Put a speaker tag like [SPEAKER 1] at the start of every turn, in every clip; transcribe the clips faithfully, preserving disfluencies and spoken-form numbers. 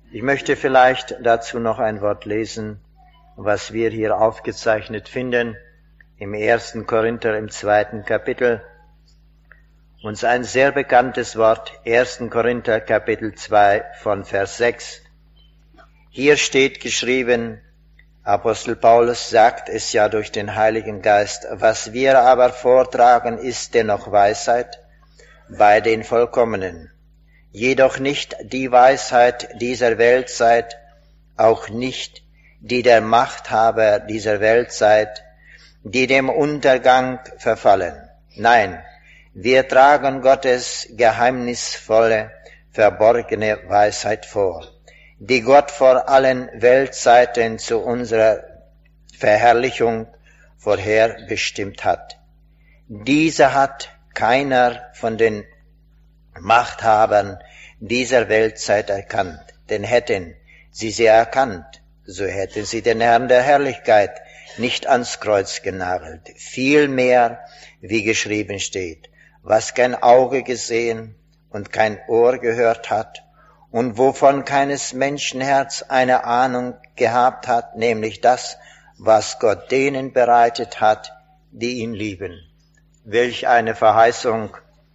[SPEAKER 1] Ich möchte vielleicht dazu noch ein Wort lesen, was wir hier aufgezeichnet finden, im ersten Korinther im zweiten Kapitel. Uns ein sehr bekanntes Wort, ersten Korinther Kapitel zwei von Vers sechs. Hier steht geschrieben, Apostel Paulus sagt es ja durch den Heiligen Geist, was wir aber vortragen, ist dennoch Weisheit bei den Vollkommenen. Jedoch nicht die Weisheit dieser Weltzeit, auch nicht die der Machthaber dieser Weltzeit, die dem Untergang verfallen. Nein, wir tragen Gottes geheimnisvolle, verborgene Weisheit vor, die Gott vor allen Weltzeiten zu unserer Verherrlichung vorherbestimmt hat. Diese hat keiner von den Machthabern dieser Weltzeit erkannt, denn hätten sie sie erkannt, so hätten sie den Herrn der Herrlichkeit nicht ans Kreuz genagelt. Vielmehr, wie geschrieben steht, was kein Auge gesehen und kein Ohr gehört hat und wovon keines Menschenherz eine Ahnung gehabt hat, nämlich das, was Gott denen bereitet hat, die ihn lieben. Welch eine Verheißung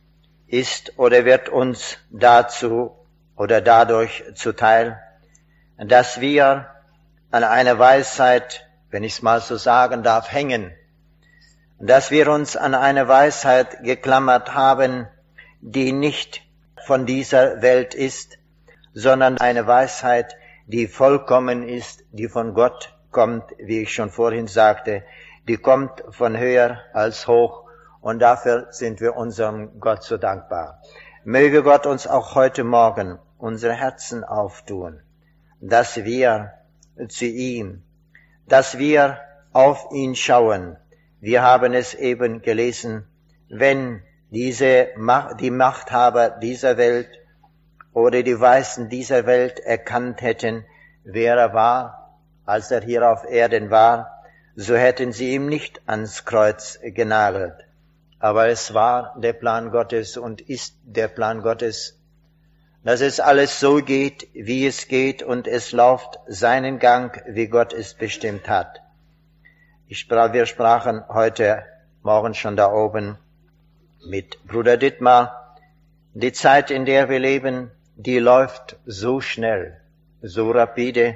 [SPEAKER 1] ist oder wird uns dazu oder dadurch zuteil, dass wir an einer Weisheit, wenn ich es mal so sagen darf, hängen, dass wir uns an eine Weisheit geklammert haben, die nicht von dieser Welt ist, sondern eine Weisheit, die vollkommen ist, die von Gott kommt, wie ich schon vorhin sagte, die kommt von höher als hoch. Und dafür sind wir unserem Gott so dankbar. Möge Gott uns auch heute Morgen unsere Herzen auftun, dass wir zu ihm, dass wir auf ihn schauen. Wir haben es eben gelesen, wenn diese die Machthaber dieser Welt oder die Weisen dieser Welt erkannt hätten, wer er war, als er hier auf Erden war, so hätten sie ihm nicht ans Kreuz genagelt. Aber es war der Plan Gottes und ist der Plan Gottes, dass es alles so geht, wie es geht und es läuft seinen Gang, wie Gott es bestimmt hat. Ich sprach, wir sprachen heute Morgen schon da oben mit Bruder Dittmar. Die Zeit, in der wir leben, die läuft so schnell, so rapide.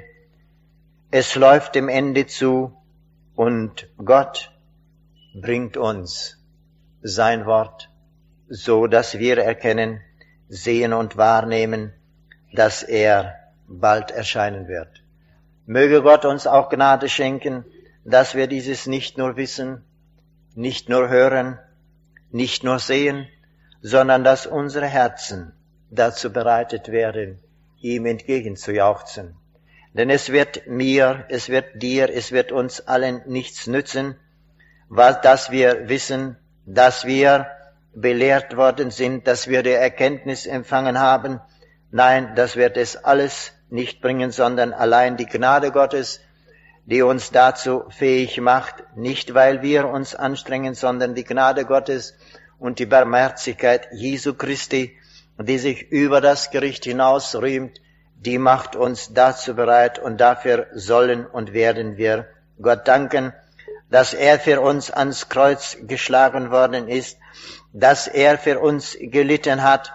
[SPEAKER 1] Es läuft dem Ende zu und Gott bringt uns sein Wort, so dass wir erkennen, sehen und wahrnehmen, dass er bald erscheinen wird. Möge Gott uns auch Gnade schenken, dass wir dieses nicht nur wissen, nicht nur hören, nicht nur sehen, sondern dass unsere Herzen dazu bereitet werden, ihm entgegenzujauchzen. Denn es wird mir, es wird dir, es wird uns allen nichts nützen, was, dass wir wissen, dass wir belehrt worden sind, dass wir die Erkenntnis empfangen haben. Nein, das wird es alles nicht bringen, sondern allein die Gnade Gottes, die uns dazu fähig macht, nicht weil wir uns anstrengen, sondern die Gnade Gottes und die Barmherzigkeit Jesu Christi, die sich über das Gericht hinaus rühmt, die macht uns dazu bereit und dafür sollen und werden wir Gott danken, dass er für uns ans Kreuz geschlagen worden ist, dass er für uns gelitten hat.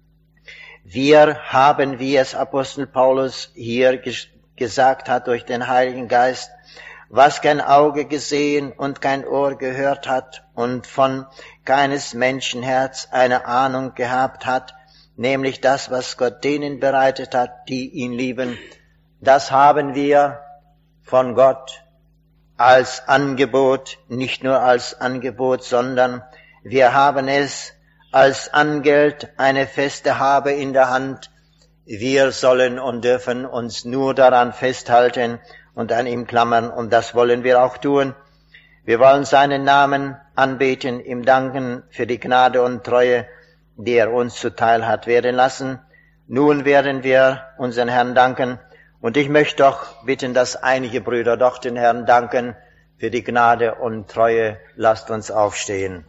[SPEAKER 1] Wir haben, wie es Apostel Paulus hier ges- gesagt hat durch den Heiligen Geist, was kein Auge gesehen und kein Ohr gehört hat und von keines Menschenherz eine Ahnung gehabt hat, nämlich das, was Gott denen bereitet hat, die ihn lieben, das haben wir von Gott als Angebot, nicht nur als Angebot, sondern wir haben es als Angeld, eine feste Habe in der Hand. Wir sollen und dürfen uns nur daran festhalten und an ihm klammern, und das wollen wir auch tun. Wir wollen seinen Namen anbeten, ihm danken für die Gnade und Treue, die er uns zuteil hat werden lassen. Nun werden wir unseren Herrn danken. Und ich möchte doch bitten, dass einige Brüder doch den Herrn danken für die Gnade und Treue. Lasst uns aufstehen.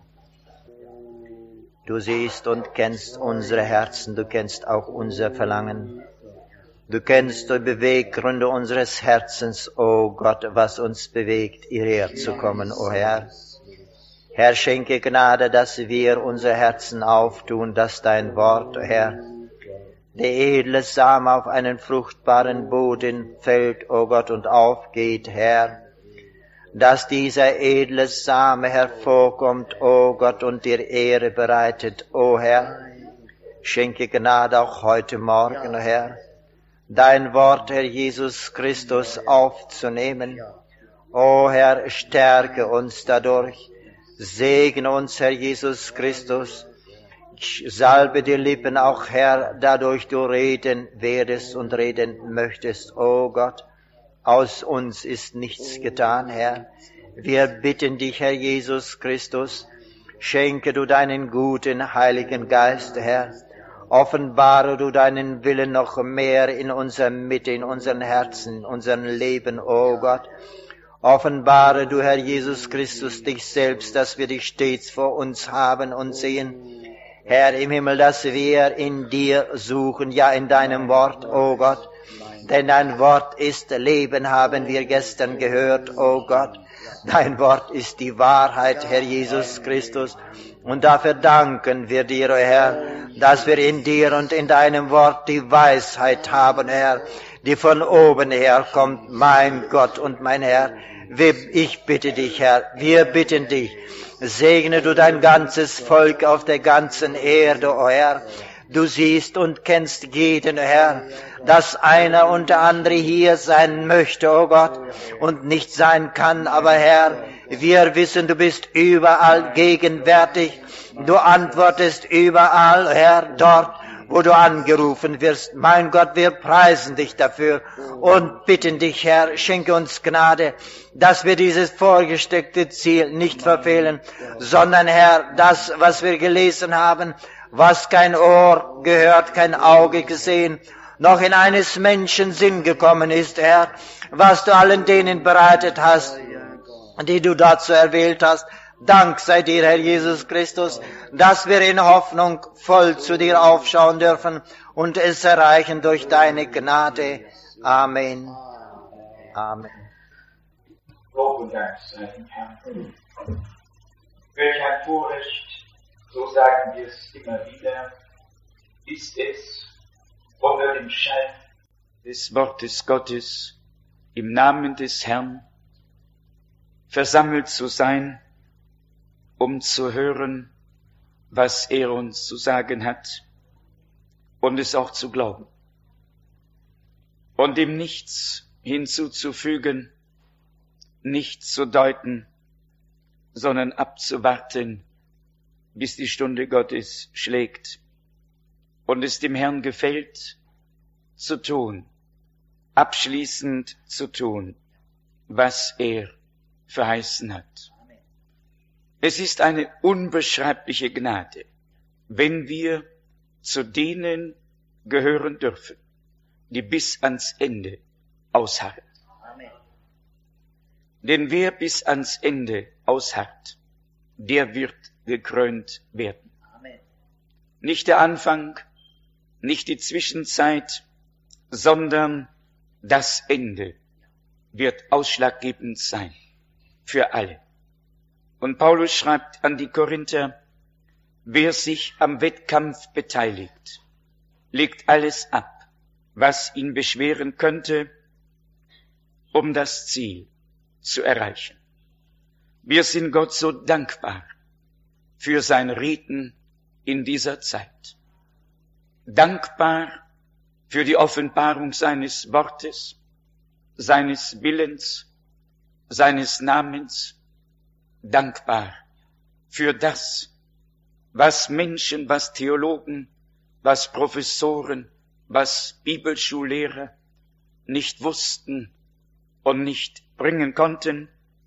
[SPEAKER 1] Du siehst und kennst unsere Herzen, du kennst auch unser Verlangen. Du kennst die Beweggründe unseres Herzens, o Gott, was uns bewegt, hierher zu kommen, o Herr. Herr, schenke Gnade, dass wir unser Herzen auftun, dass dein Wort, o Herr, der edle Same auf einen fruchtbaren Boden fällt, o Gott, und aufgeht, Herr, dass dieser edle Same hervorkommt, o Gott, und dir Ehre bereitet, o Herr. Schenke Gnade auch heute Morgen, o Herr, dein Wort, Herr Jesus Christus, aufzunehmen. O Herr, stärke uns dadurch, segne uns, Herr Jesus Christus, salbe die Lippen auch, Herr, dadurch du reden werdest und reden möchtest, o Gott. Aus uns ist nichts getan, Herr. Wir bitten dich, Herr Jesus Christus, schenke du deinen guten Heiligen Geist, Herr. Offenbare du deinen Willen noch mehr in unserer Mitte, in unseren Herzen, in unserem Leben, o Gott. Offenbare du, Herr Jesus Christus, dich selbst, dass wir dich stets vor uns haben und sehen. Herr im Himmel, dass wir in dir suchen, ja in deinem Wort, o Gott. Denn dein Wort ist Leben, haben wir gestern gehört, o Gott. Dein Wort ist die Wahrheit, Herr Jesus Christus. Und dafür danken wir dir, o Herr, dass wir in dir und in deinem Wort die Weisheit haben, Herr, die von oben herkommt, mein Gott und mein Herr. Ich bitte dich, Herr, wir bitten dich, segne du dein ganzes Volk auf der ganzen Erde, o Herr. Du siehst und kennst jeden, Herr, dass einer und der andere hier sein möchte, o Gott, und nicht sein kann. Aber Herr, wir wissen, du bist überall gegenwärtig. Du antwortest überall, Herr, dort, wo du angerufen wirst. Mein Gott, wir preisen dich dafür und bitten dich, Herr, schenke uns Gnade, dass wir dieses vorgesteckte Ziel nicht verfehlen, sondern, Herr, das, was wir gelesen haben, was kein Ohr gehört, kein Auge gesehen, noch in eines Menschen Sinn gekommen ist, Herr, was du allen denen bereitet hast, die du dazu erwählt hast. Dank sei dir, Herr Jesus Christus, dass wir in Hoffnung voll zu dir aufschauen dürfen und es erreichen durch deine Gnade. Amen. Amen.
[SPEAKER 2] Lob und Dank sei dem Herrn. Welch ein Vorrecht, so sagen wir es immer wieder, ist es, unter dem Schein
[SPEAKER 3] des Wortes Gottes im Namen des Herrn versammelt zu sein, um zu hören, was er uns zu sagen hat und es auch zu glauben und ihm nichts hinzuzufügen, nichts zu deuten, sondern abzuwarten, bis die Stunde Gottes schlägt und es dem Herrn gefällt, zu tun, abschließend zu tun, was er verheißen hat. Es ist eine unbeschreibliche Gnade, wenn wir zu denen gehören dürfen, die bis ans Ende ausharren. Amen. Denn wer bis ans Ende ausharrt, der wird gekrönt werden. Amen. Nicht der Anfang, nicht die Zwischenzeit, sondern das Ende wird ausschlaggebend sein für alle. Und Paulus schreibt an die Korinther, wer sich am Wettkampf beteiligt, legt alles ab, was ihn beschweren könnte, um das Ziel zu erreichen. Wir sind Gott so dankbar für sein Reden in dieser Zeit. Dankbar für die Offenbarung seines Wortes, seines Willens, seines Namens. Dankbar für das, was Menschen, was Theologen, was Professoren, was Bibelschullehrer nicht wussten und nicht bringen konnten,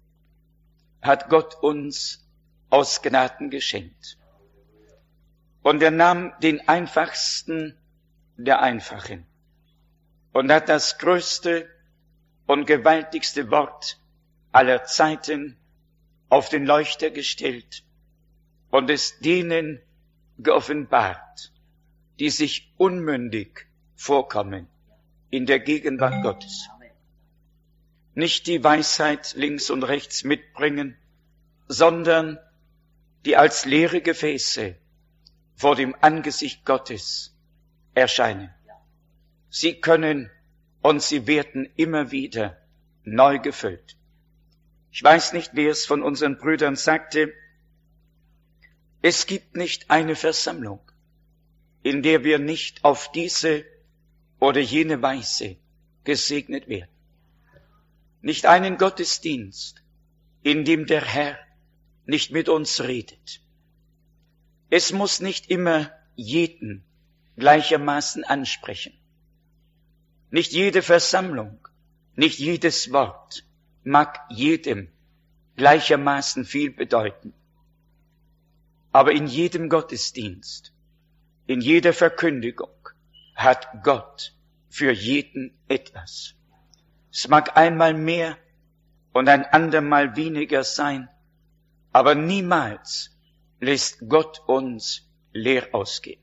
[SPEAKER 3] hat Gott uns aus Gnaden geschenkt. Und er nahm den einfachsten der Einfachen und hat das größte und gewaltigste Wort aller Zeiten auf den Leuchter gestellt und es denen geoffenbart, die sich unmündig vorkommen, in der Gegenwart Gottes. Nicht die Weisheit links und rechts mitbringen, sondern die als leere Gefäße vor dem Angesicht Gottes erscheinen. Sie können und sie werden immer wieder neu gefüllt. Ich weiß nicht, wer es von unseren Brüdern sagte, es gibt nicht eine Versammlung, in der wir nicht auf diese oder jene Weise gesegnet werden. Nicht einen Gottesdienst, in dem der Herr nicht mit uns redet. Es muss nicht immer jeden gleichermaßen ansprechen. Nicht jede Versammlung, nicht jedes Wort mag jedem gleichermaßen viel bedeuten. Aber in jedem Gottesdienst, in jeder Verkündigung hat Gott für jeden etwas. Es mag einmal mehr und ein andermal weniger sein, aber niemals lässt Gott uns leer ausgehen.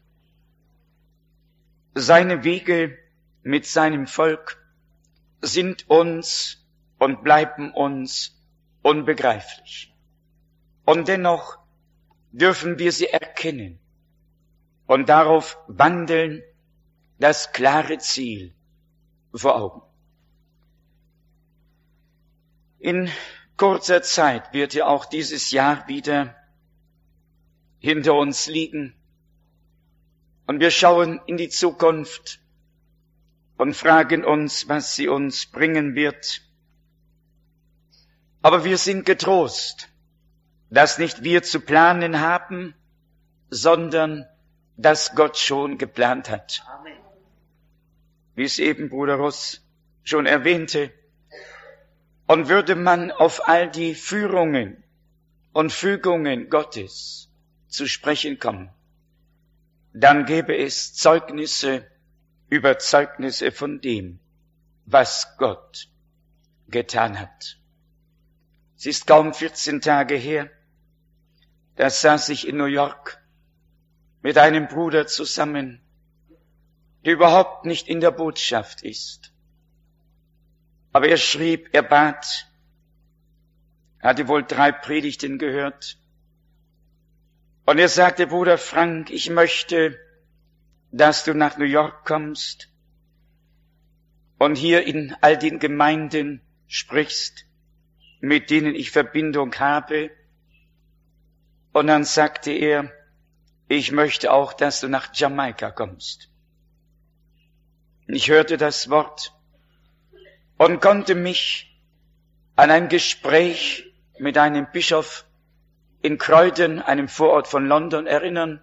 [SPEAKER 3] Seine Wege mit seinem Volk sind uns und bleiben uns unbegreiflich. Und dennoch dürfen wir sie erkennen und darauf wandeln, das klare Ziel vor Augen. In kurzer Zeit wird ja auch dieses Jahr wieder hinter uns liegen und wir schauen in die Zukunft und fragen uns, was sie uns bringen wird. Aber wir sind getrost, dass nicht wir zu planen haben, sondern dass Gott schon geplant hat. Amen. Wie es eben Bruder Russ schon erwähnte. Und würde man auf all die Führungen und Fügungen Gottes zu sprechen kommen, dann gäbe es Zeugnisse über Zeugnisse von dem, was Gott getan hat. Es ist kaum vierzehn Tage her, da saß ich in New York mit einem Bruder zusammen, der überhaupt nicht in der Botschaft ist. Aber er schrieb, er bat, er hatte wohl drei Predigten gehört. Und er sagte, Bruder Frank, ich möchte, dass du nach New York kommst und hier in all den Gemeinden sprichst, mit denen ich Verbindung habe. Und dann sagte er, ich möchte auch, dass du nach Jamaika kommst. Ich hörte das Wort und konnte mich an ein Gespräch mit einem Bischof in Croydon, einem Vorort von London, erinnern,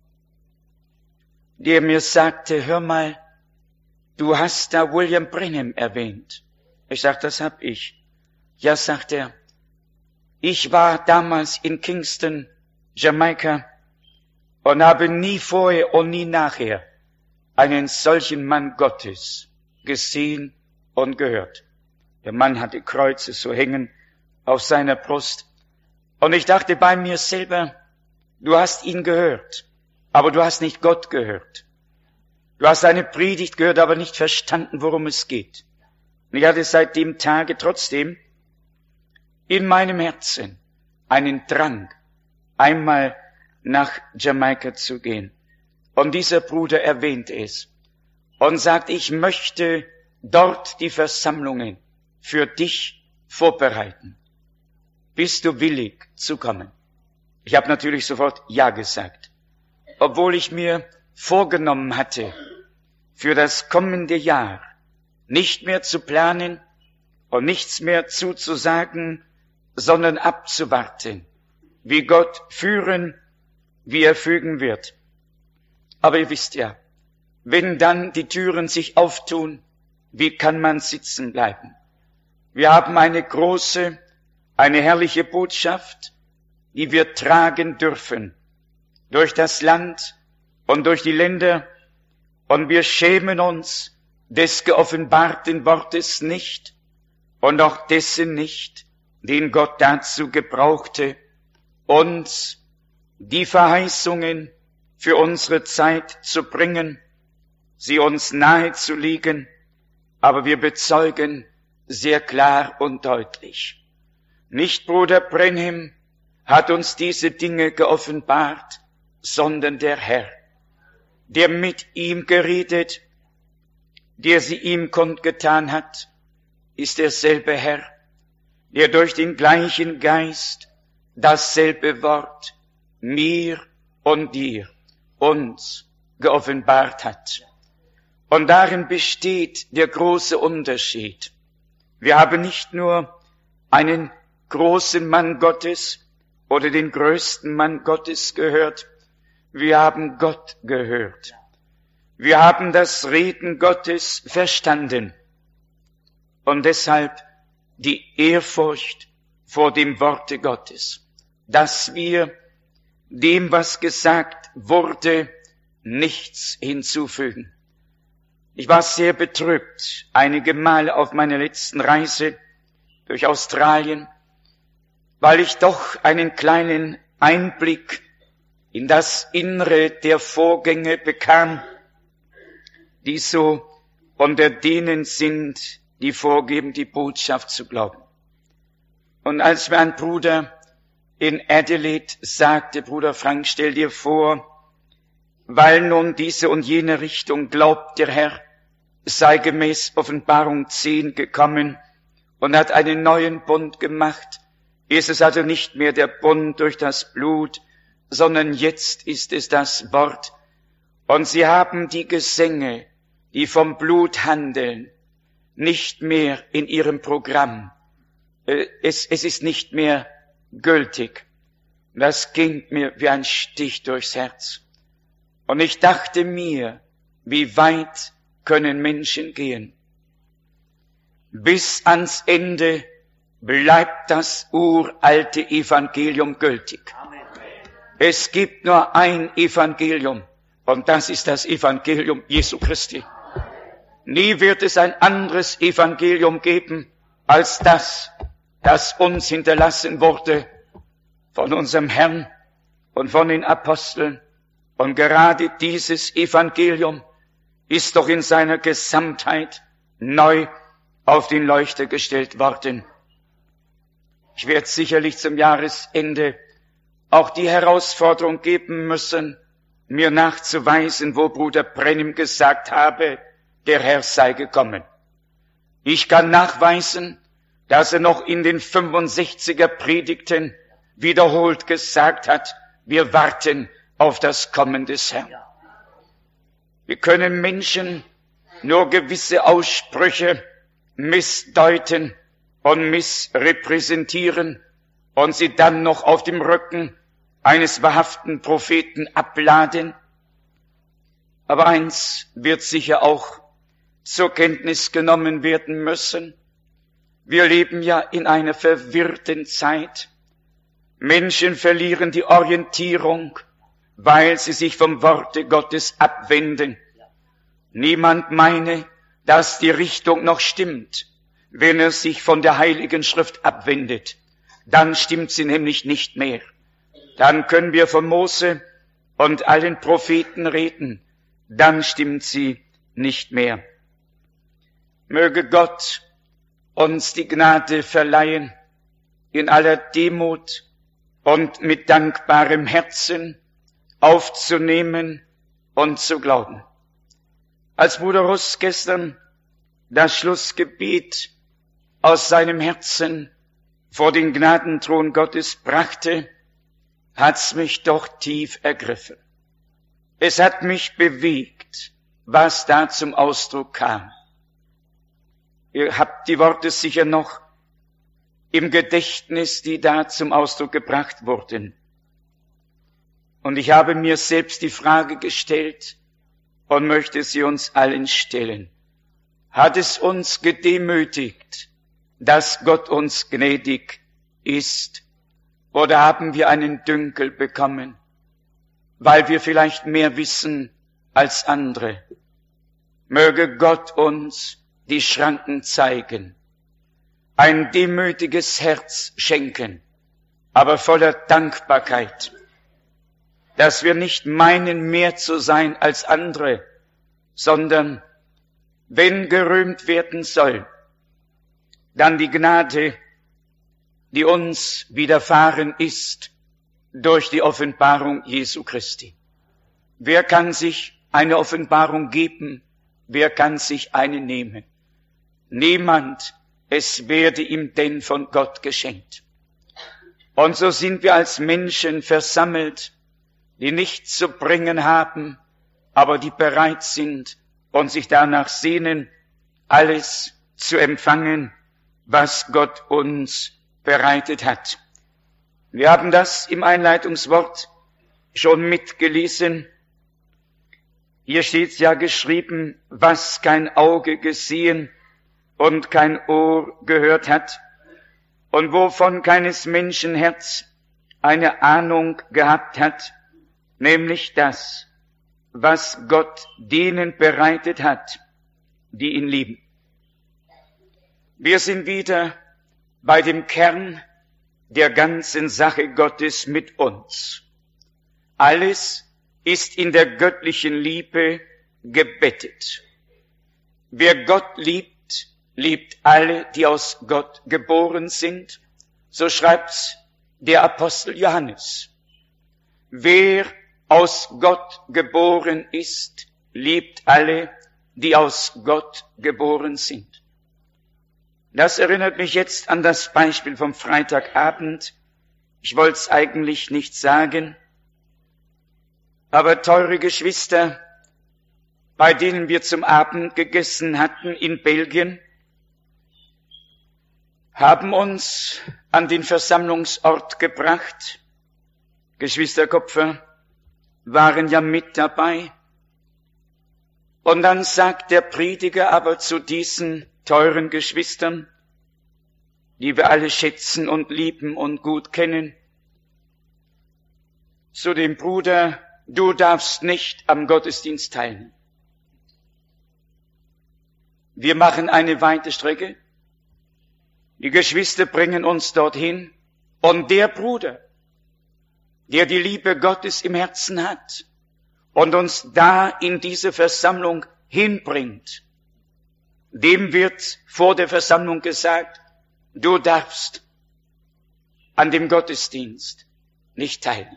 [SPEAKER 3] der mir sagte, hör mal, du hast da William Branham erwähnt. Ich sagte, das hab ich. Ja, sagt er, ich war damals in Kingston, Jamaika, und habe nie vorher und nie nachher einen solchen Mann Gottes gesehen und gehört. Der Mann hatte Kreuze so hängen auf seiner Brust. Und ich dachte bei mir selber, du hast ihn gehört, aber du hast nicht Gott gehört. Du hast eine Predigt gehört, aber nicht verstanden, worum es geht. Und ich hatte seit dem Tage trotzdem in meinem Herzen einen Drang, einmal nach Jamaika zu gehen. Und dieser Bruder erwähnt es und sagt, ich möchte dort die Versammlungen für dich vorbereiten. Bist du willig zu kommen? Ich habe natürlich sofort Ja gesagt, obwohl ich mir vorgenommen hatte, für das kommende Jahr nicht mehr zu planen und nichts mehr zuzusagen, sondern abzuwarten, wie Gott führen, wie er fügen wird. Aber ihr wisst ja, wenn dann die Türen sich auftun, wie kann man sitzen bleiben? Wir haben eine große, eine herrliche Botschaft, die wir tragen dürfen, durch das Land und durch die Länder, und wir schämen uns des geoffenbarten Wortes nicht und auch dessen nicht, den Gott dazu gebrauchte, uns die Verheißungen für unsere Zeit zu bringen, sie uns nahe zu legen aber wir bezeugen sehr klar und deutlich, nicht Bruder Branham hat uns diese Dinge geoffenbart, sondern der Herr, der mit ihm geredet, der sie ihm kundgetan hat, ist derselbe Herr, der durch den gleichen Geist dasselbe Wort mir und dir, uns geoffenbart hat. Und darin besteht der große Unterschied. Wir haben nicht nur einen großen Mann Gottes oder den größten Mann Gottes gehört, wir haben Gott gehört. Wir haben das Reden Gottes verstanden und deshalb die Ehrfurcht vor dem Worte Gottes, dass wir dem, was gesagt wurde, nichts hinzufügen. Ich war sehr betrübt einige Male auf meiner letzten Reise durch Australien, weil ich doch einen kleinen Einblick in das Innere der Vorgänge bekam, die so unter denen sind, die vorgeben, die Botschaft zu glauben. Und als mir ein Bruder in Adelaide sagte, Bruder Frank, stell dir vor, weil nun diese und jene Richtung glaubt der Herr, sei gemäß Offenbarung zehn gekommen und hat einen neuen Bund gemacht, ist es also nicht mehr der Bund durch das Blut, sondern jetzt ist es das Wort. Und sie haben die Gesänge, die vom Blut handeln, nicht mehr in ihrem Programm. Es, es ist nicht mehr gültig. Das ging mir wie ein Stich durchs Herz. Und ich dachte mir, wie weit können Menschen gehen? Bis ans Ende bleibt das uralte Evangelium gültig. Es gibt nur ein Evangelium und das ist das Evangelium Jesu Christi. Nie wird es ein anderes Evangelium geben als das, das uns hinterlassen wurde von unserem Herrn und von den Aposteln. Und gerade dieses Evangelium ist doch in seiner Gesamtheit neu auf den Leuchter gestellt worden. Ich werde sicherlich zum Jahresende auch die Herausforderung geben müssen, mir nachzuweisen, wo Bruder Branham gesagt habe, der Herr sei gekommen. Ich kann nachweisen, dass er noch in den fünfundsechziger Predigten wiederholt gesagt hat, wir warten auf das Kommen des Herrn. Wir können Menschen nur gewisse Aussprüche missdeuten und missrepräsentieren und sie dann noch auf dem Rücken eines wahrhaften Propheten abladen. Aber eins wird sicher auch zur Kenntnis genommen werden müssen. Wir leben ja in einer verwirrten Zeit. Menschen verlieren die Orientierung, weil sie sich vom Worte Gottes abwenden. Niemand meine, dass die Richtung noch stimmt, wenn er sich von der Heiligen Schrift abwendet. Dann stimmt sie nämlich nicht mehr. Dann können wir von Mose und allen Propheten reden. Dann stimmt sie nicht mehr. Möge Gott uns die Gnade verleihen, in aller Demut und mit dankbarem Herzen aufzunehmen und zu glauben. Als Bruder Russ gestern das Schlussgebet aus seinem Herzen vor den Gnadenthron Gottes brachte, hat's mich doch tief ergriffen. Es hat mich bewegt, was da zum Ausdruck kam. Ihr habt die Worte sicher noch im Gedächtnis, die da zum Ausdruck gebracht wurden. Und ich habe mir selbst die Frage gestellt und möchte sie uns allen stellen. Hat es uns gedemütigt, dass Gott uns gnädig ist? Oder haben wir einen Dünkel bekommen, weil wir vielleicht mehr wissen als andere? Möge Gott uns die Schranken zeigen, ein demütiges Herz schenken, aber voller Dankbarkeit, dass wir nicht meinen, mehr zu sein als andere, sondern wenn gerühmt werden soll, dann die Gnade, die uns widerfahren ist durch die Offenbarung Jesu Christi. Wer kann sich eine Offenbarung geben? Wer kann sich eine nehmen? Niemand, es werde ihm denn von Gott geschenkt. Und so sind wir als Menschen versammelt, die nichts zu bringen haben, aber die bereit sind und sich danach sehnen, alles zu empfangen, was Gott uns bereitet hat. Wir haben das im Einleitungswort schon mitgelesen. Hier steht ja geschrieben, was kein Auge gesehen und kein Ohr gehört hat und wovon keines Menschen Herz eine Ahnung gehabt hat, nämlich das, was Gott denen bereitet hat, die ihn lieben. Wir sind wieder bei dem Kern der ganzen Sache Gottes mit uns. Alles ist in der göttlichen Liebe gebettet. Wer Gott liebt, liebt alle, die aus Gott geboren sind. So schreibt der Apostel Johannes. Wer aus Gott geboren ist, liebt alle, die aus Gott geboren sind. Das erinnert mich jetzt an das Beispiel vom Freitagabend. Ich wollte es eigentlich nicht sagen, aber teure Geschwister, bei denen wir zum Abend gegessen hatten in Belgien, haben uns an den Versammlungsort gebracht. Geschwister Kopfer waren ja mit dabei. Und dann sagt der Prediger aber zu diesen teuren Geschwistern, die wir alle schätzen und lieben und gut kennen, zu dem Bruder, du darfst nicht am Gottesdienst teilnehmen. Wir machen eine weite Strecke, die Geschwister bringen uns dorthin und der Bruder, der die Liebe Gottes im Herzen hat und uns da in diese Versammlung hinbringt, dem wird vor der Versammlung gesagt, du darfst an dem Gottesdienst nicht teilnehmen.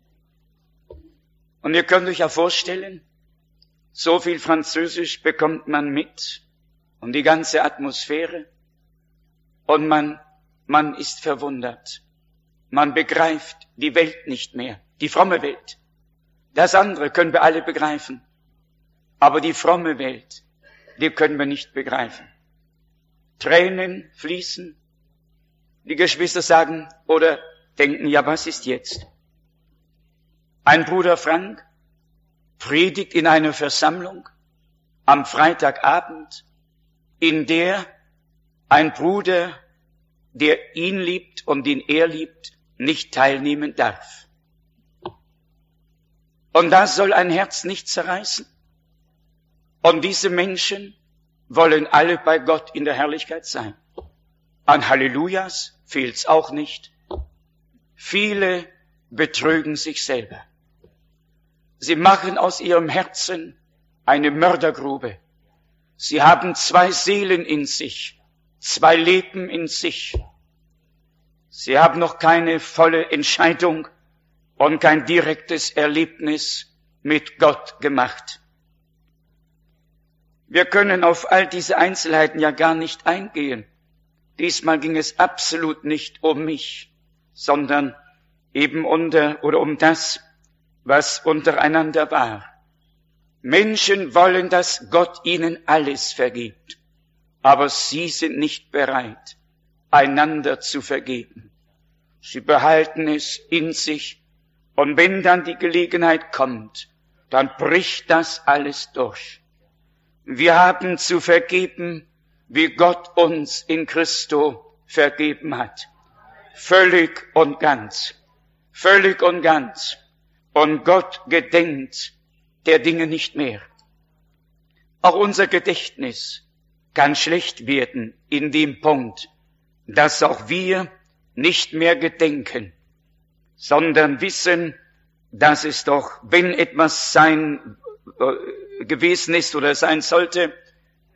[SPEAKER 3] Und ihr könnt euch ja vorstellen, so viel Französisch bekommt man mit und die ganze Atmosphäre und man, man ist verwundert. Man begreift die Welt nicht mehr, die fromme Welt. Das andere können wir alle begreifen, aber die fromme Welt, die können wir nicht begreifen. Tränen fließen. Die Geschwister sagen oder denken, ja, was ist jetzt? Ein Bruder Frank predigt in einer Versammlung am Freitagabend, in der ein Bruder, der ihn liebt und den er liebt, nicht teilnehmen darf. Und da soll ein Herz nicht zerreißen. Und diese Menschen wollen alle bei Gott in der Herrlichkeit sein. An Hallelujahs fehlt's auch nicht. Viele betrügen sich selber. Sie machen aus ihrem Herzen eine Mördergrube. Sie haben zwei Seelen in sich, zwei Leben in sich. Sie haben noch keine volle Entscheidung und kein direktes Erlebnis mit Gott gemacht. Wir können auf all diese Einzelheiten ja gar nicht eingehen. Diesmal ging es absolut nicht um mich, sondern eben unter oder um das, was untereinander war. Menschen wollen, dass Gott ihnen alles vergibt, aber sie sind nicht bereit, einander zu vergeben. Sie behalten es in sich und wenn dann die Gelegenheit kommt, dann bricht das alles durch. Wir haben zu vergeben, wie Gott uns in Christo vergeben hat. Völlig und ganz. Völlig und ganz. Und Gott gedenkt der Dinge nicht mehr. Auch unser Gedächtnis kann schlecht werden in dem Punkt, dass auch wir nicht mehr gedenken, sondern wissen, dass es doch, wenn etwas sein äh, gewesen ist oder sein sollte,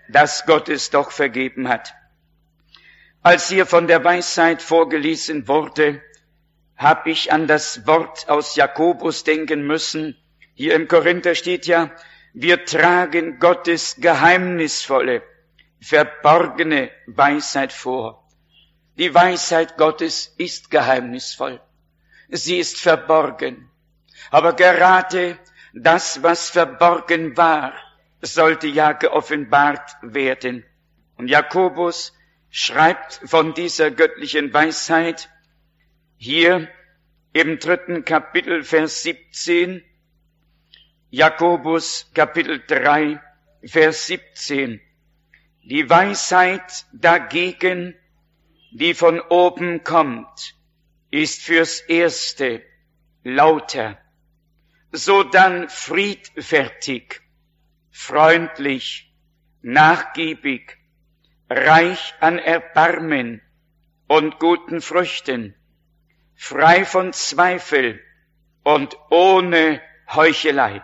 [SPEAKER 3] dass Gott es doch vergeben hat. Als hier von der Weisheit vorgelesen wurde, habe ich an das Wort aus Jakobus denken müssen. Hier im Korinther steht ja, wir tragen Gottes geheimnisvolle, verborgene Weisheit vor. Die Weisheit Gottes ist geheimnisvoll. Sie ist verborgen. Aber gerade das, was verborgen war, sollte ja geoffenbart werden. Und Jakobus schreibt von dieser göttlichen Weisheit hier im dritten Kapitel, Vers siebzehn, Jakobus Kapitel drei, Vers siebzehn. Die Weisheit dagegen, die von oben kommt, ist fürs Erste lauter, sodann friedfertig, freundlich, nachgiebig, reich an Erbarmen und guten Früchten, frei von Zweifel und ohne Heuchelei.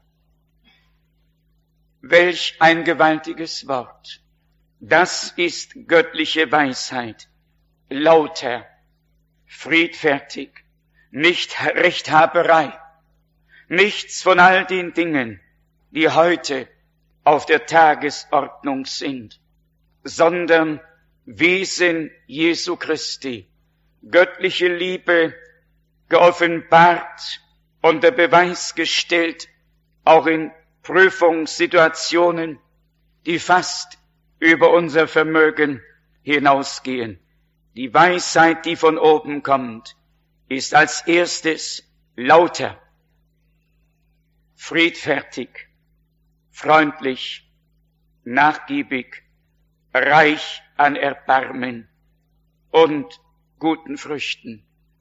[SPEAKER 3] Welch ein gewaltiges Wort! Das ist göttliche Weisheit, lauter, friedfertig, nicht Rechthaberei, nichts von all den Dingen, die heute auf der Tagesordnung sind, sondern Wesen Jesu Christi, göttliche Liebe geoffenbart, unter Beweis gestellt, auch in Prüfungssituationen, die fast über unser Vermögen hinausgehen. Die Weisheit, die von oben kommt, ist als erstes lauter, friedfertig, freundlich, nachgiebig, reich an Erbarmen und guten Früchten.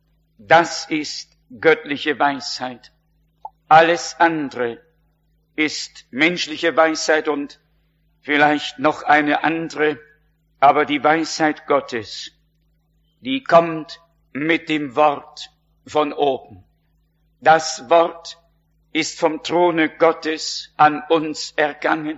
[SPEAKER 3] Das ist göttliche Weisheit. Alles andere ist menschliche Weisheit und vielleicht noch eine andere, aber die Weisheit Gottes, die kommt mit dem Wort von oben. Das Wort ist vom Throne Gottes an uns ergangen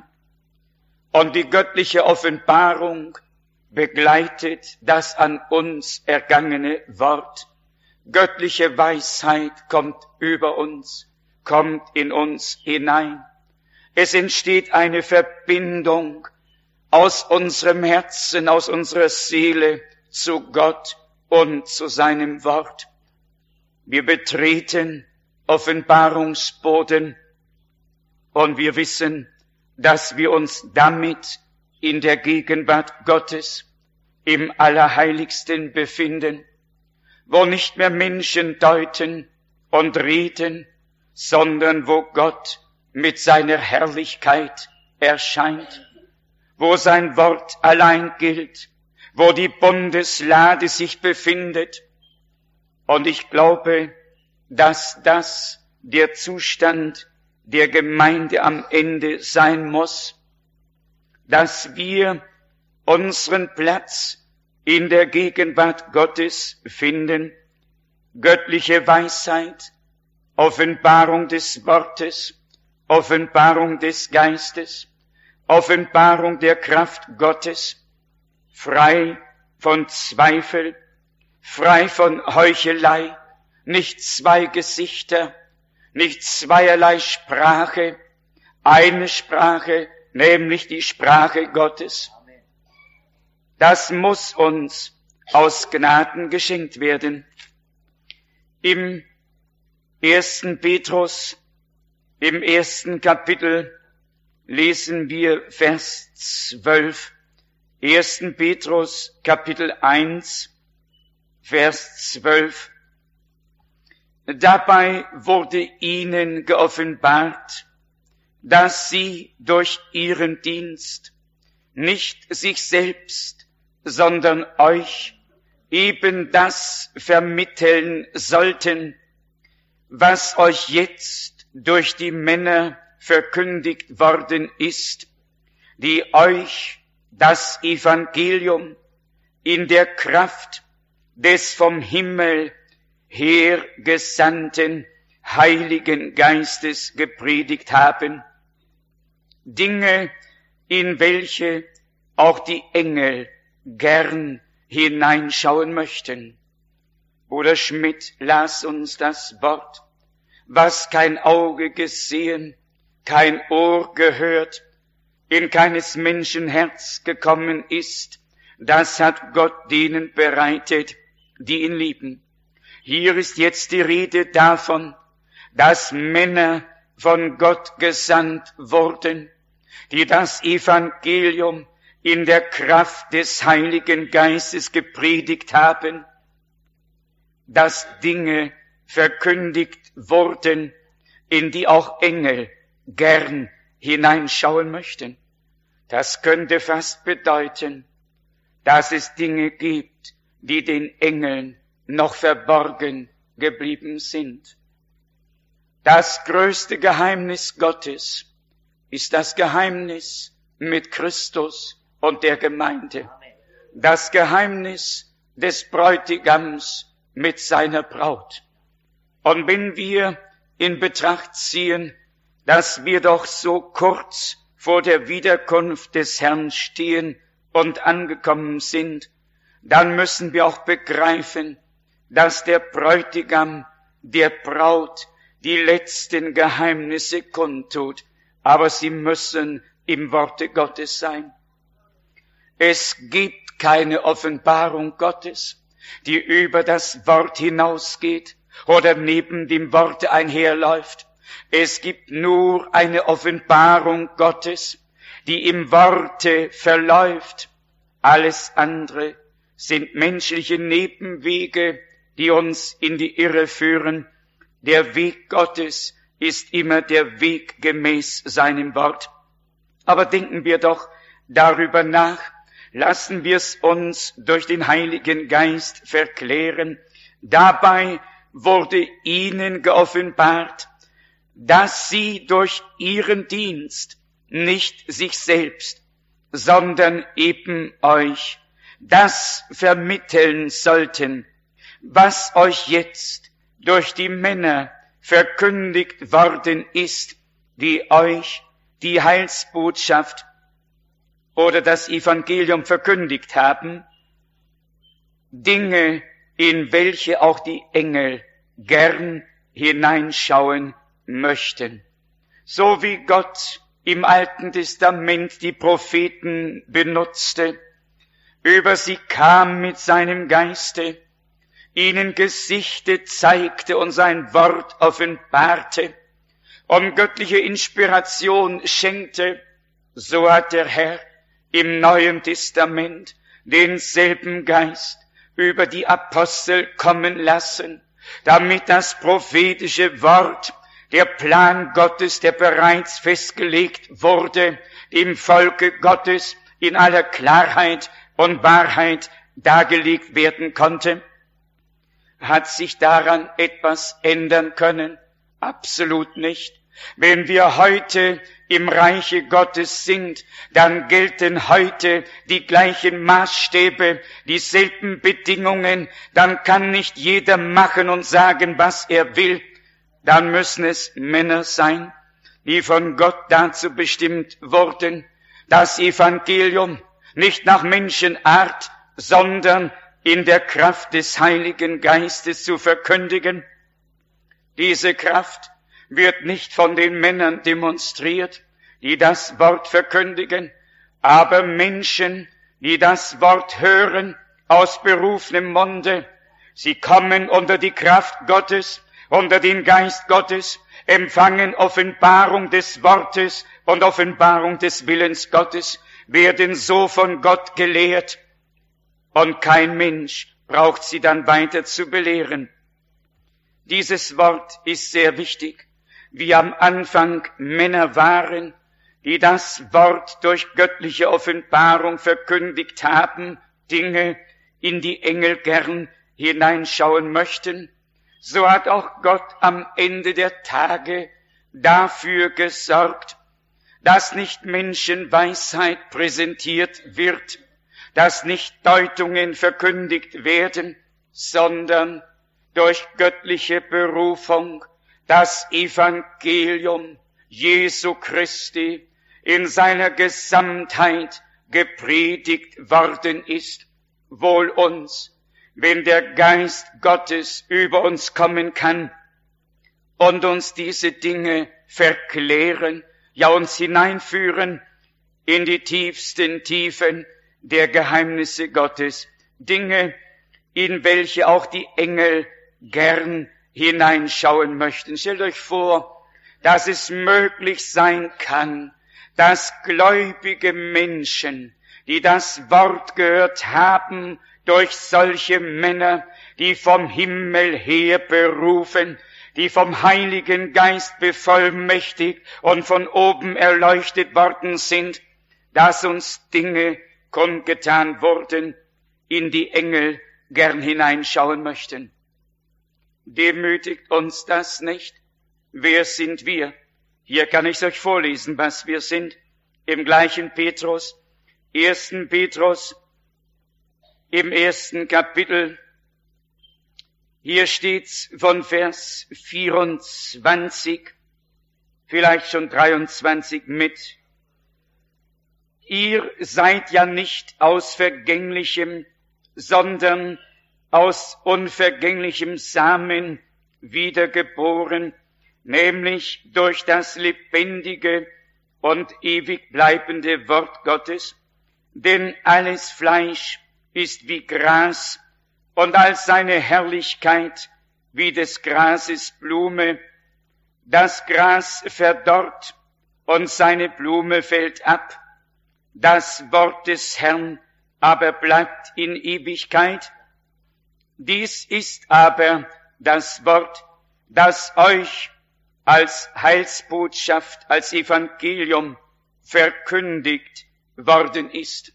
[SPEAKER 3] und die göttliche Offenbarung begleitet das an uns ergangene Wort. Göttliche Weisheit kommt über uns, kommt in uns hinein. Es entsteht eine Verbindung aus unserem Herzen, aus unserer Seele zu Gott und zu seinem Wort. Wir betreten Offenbarungsboden und wir wissen, dass wir uns damit in der Gegenwart Gottes im Allerheiligsten befinden, wo nicht mehr Menschen deuten und reden, sondern wo Gott mit seiner Herrlichkeit erscheint, wo sein Wort allein gilt, wo die Bundeslade sich befindet. Und ich glaube, dass das der Zustand der Gemeinde am Ende sein muss, dass wir unseren Platz in der Gegenwart Gottes finden, göttliche Weisheit, Offenbarung des Wortes, Offenbarung des Geistes, Offenbarung der Kraft Gottes, frei von Zweifel, frei von Heuchelei, nicht zwei Gesichter, nicht zweierlei Sprache, eine Sprache, nämlich die Sprache Gottes. Das muss uns aus Gnaden geschenkt werden. Im ersten Petrus, im ersten Kapitel lesen wir Vers zwölf. ersten Petrus, Kapitel eins, Vers zwölf. Dabei wurde ihnen geoffenbart, dass sie durch ihren Dienst nicht sich selbst, sondern euch eben das vermitteln sollten, was euch jetzt durch die Männer verkündigt worden ist, die euch das Evangelium in der Kraft des vom Himmel her gesandten Heiligen Geistes gepredigt haben. Dinge, in welche auch die Engel gern hineinschauen möchten. Bruder Schmidt las uns das Wort, was kein Auge gesehen, kein Ohr gehört, in keines Menschen Herz gekommen ist, das hat Gott denen bereitet, die ihn lieben. Hier ist jetzt die Rede davon, dass Männer von Gott gesandt wurden, die das Evangelium in der Kraft des Heiligen Geistes gepredigt haben, dass Dinge verkündigt wurden, in die auch Engel gern hineinschauen möchten. Das könnte fast bedeuten, dass es Dinge gibt, die den Engeln noch verborgen geblieben sind. Das größte Geheimnis Gottes ist das Geheimnis mit Christus und der Gemeinde. Das Geheimnis des Bräutigams mit seiner Braut. Und wenn wir in Betracht ziehen, dass wir doch so kurz vor der Wiederkunft des Herrn stehen und angekommen sind, dann müssen wir auch begreifen, dass der Bräutigam der Braut die letzten Geheimnisse kundtut, aber sie müssen im Worte Gottes sein. Es gibt keine Offenbarung Gottes, die über das Wort hinausgeht oder neben dem Worte einherläuft. Es gibt nur eine Offenbarung Gottes, die im Worte verläuft. Alles andere sind menschliche Nebenwege, die uns in die Irre führen. Der Weg Gottes ist immer der Weg gemäß seinem Wort. Aber denken wir doch darüber nach, lassen wir es uns durch den Heiligen Geist verklären. Dabei wurde ihnen geoffenbart, dass sie durch ihren Dienst nicht sich selbst, sondern eben euch das vermitteln sollten, was euch jetzt durch die Männer verkündigt worden ist, die euch die Heilsbotschaft oder das Evangelium verkündigt haben, Dinge, in welche auch die Engel gern hineinschauen möchten. So wie Gott im Alten Testament die Propheten benutzte, über sie kam mit seinem Geiste, ihnen Gesichte zeigte und sein Wort offenbarte und göttliche Inspiration schenkte, so hat der Herr im Neuen Testament denselben Geist über die Apostel kommen lassen, damit das prophetische Wort, der Plan Gottes, der bereits festgelegt wurde, dem Volke Gottes in aller Klarheit und Wahrheit dargelegt werden konnte. Hat sich daran etwas ändern können? Absolut nicht. Wenn wir heute im Reiche Gottes sind, dann gelten heute die gleichen Maßstäbe, dieselben Bedingungen, dann kann nicht jeder machen und sagen, was er will. Dann müssen es Männer sein, die von Gott dazu bestimmt wurden, das Evangelium nicht nach Menschenart, sondern in der Kraft des Heiligen Geistes zu verkündigen. Diese Kraft wird nicht von den Männern demonstriert, die das Wort verkündigen, aber Menschen, die das Wort hören aus berufenem Munde. Sie kommen unter die Kraft Gottes, unter den Geist Gottes, empfangen Offenbarung des Wortes und Offenbarung des Willens Gottes, werden so von Gott gelehrt und kein Mensch braucht sie dann weiter zu belehren. Dieses Wort ist sehr wichtig. Wie am Anfang Männer waren, die das Wort durch göttliche Offenbarung verkündigt haben, Dinge, in die Engel gern hineinschauen möchten, so hat auch Gott am Ende der Tage dafür gesorgt, dass nicht Menschenweisheit präsentiert wird, dass nicht Deutungen verkündigt werden, sondern durch göttliche Berufung das Evangelium Jesu Christi in seiner Gesamtheit gepredigt worden ist. Wohl uns, wenn der Geist Gottes über uns kommen kann und uns diese Dinge verklären, ja uns hineinführen in die tiefsten Tiefen der Geheimnisse Gottes, Dinge, in welche auch die Engel gern hineinschauen möchten. Stellt euch vor, dass es möglich sein kann, dass gläubige Menschen, die das Wort gehört haben, durch solche Männer, die vom Himmel her berufen, die vom Heiligen Geist bevollmächtigt und von oben erleuchtet worden sind, dass uns Dinge kundgetan wurden, in die Engel gern hineinschauen möchten. Demütigt uns das nicht? Wer sind wir? Hier kann ich euch vorlesen, was wir sind. Im gleichen Petrus, ersten Petrus, im ersten Kapitel. Hier steht's von Vers vierundzwanzig, vielleicht schon dreiundzwanzig mit. Ihr seid ja nicht aus vergänglichem, sondern aus unvergänglichem Samen wiedergeboren, nämlich durch das lebendige und ewig bleibende Wort Gottes. Denn alles Fleisch ist wie Gras, und all seine Herrlichkeit wie des Grases Blume. Das Gras verdorrt und seine Blume fällt ab. Das Wort des Herrn aber bleibt in Ewigkeit. Dies ist aber das Wort, das euch als Heilsbotschaft, als Evangelium verkündigt worden ist.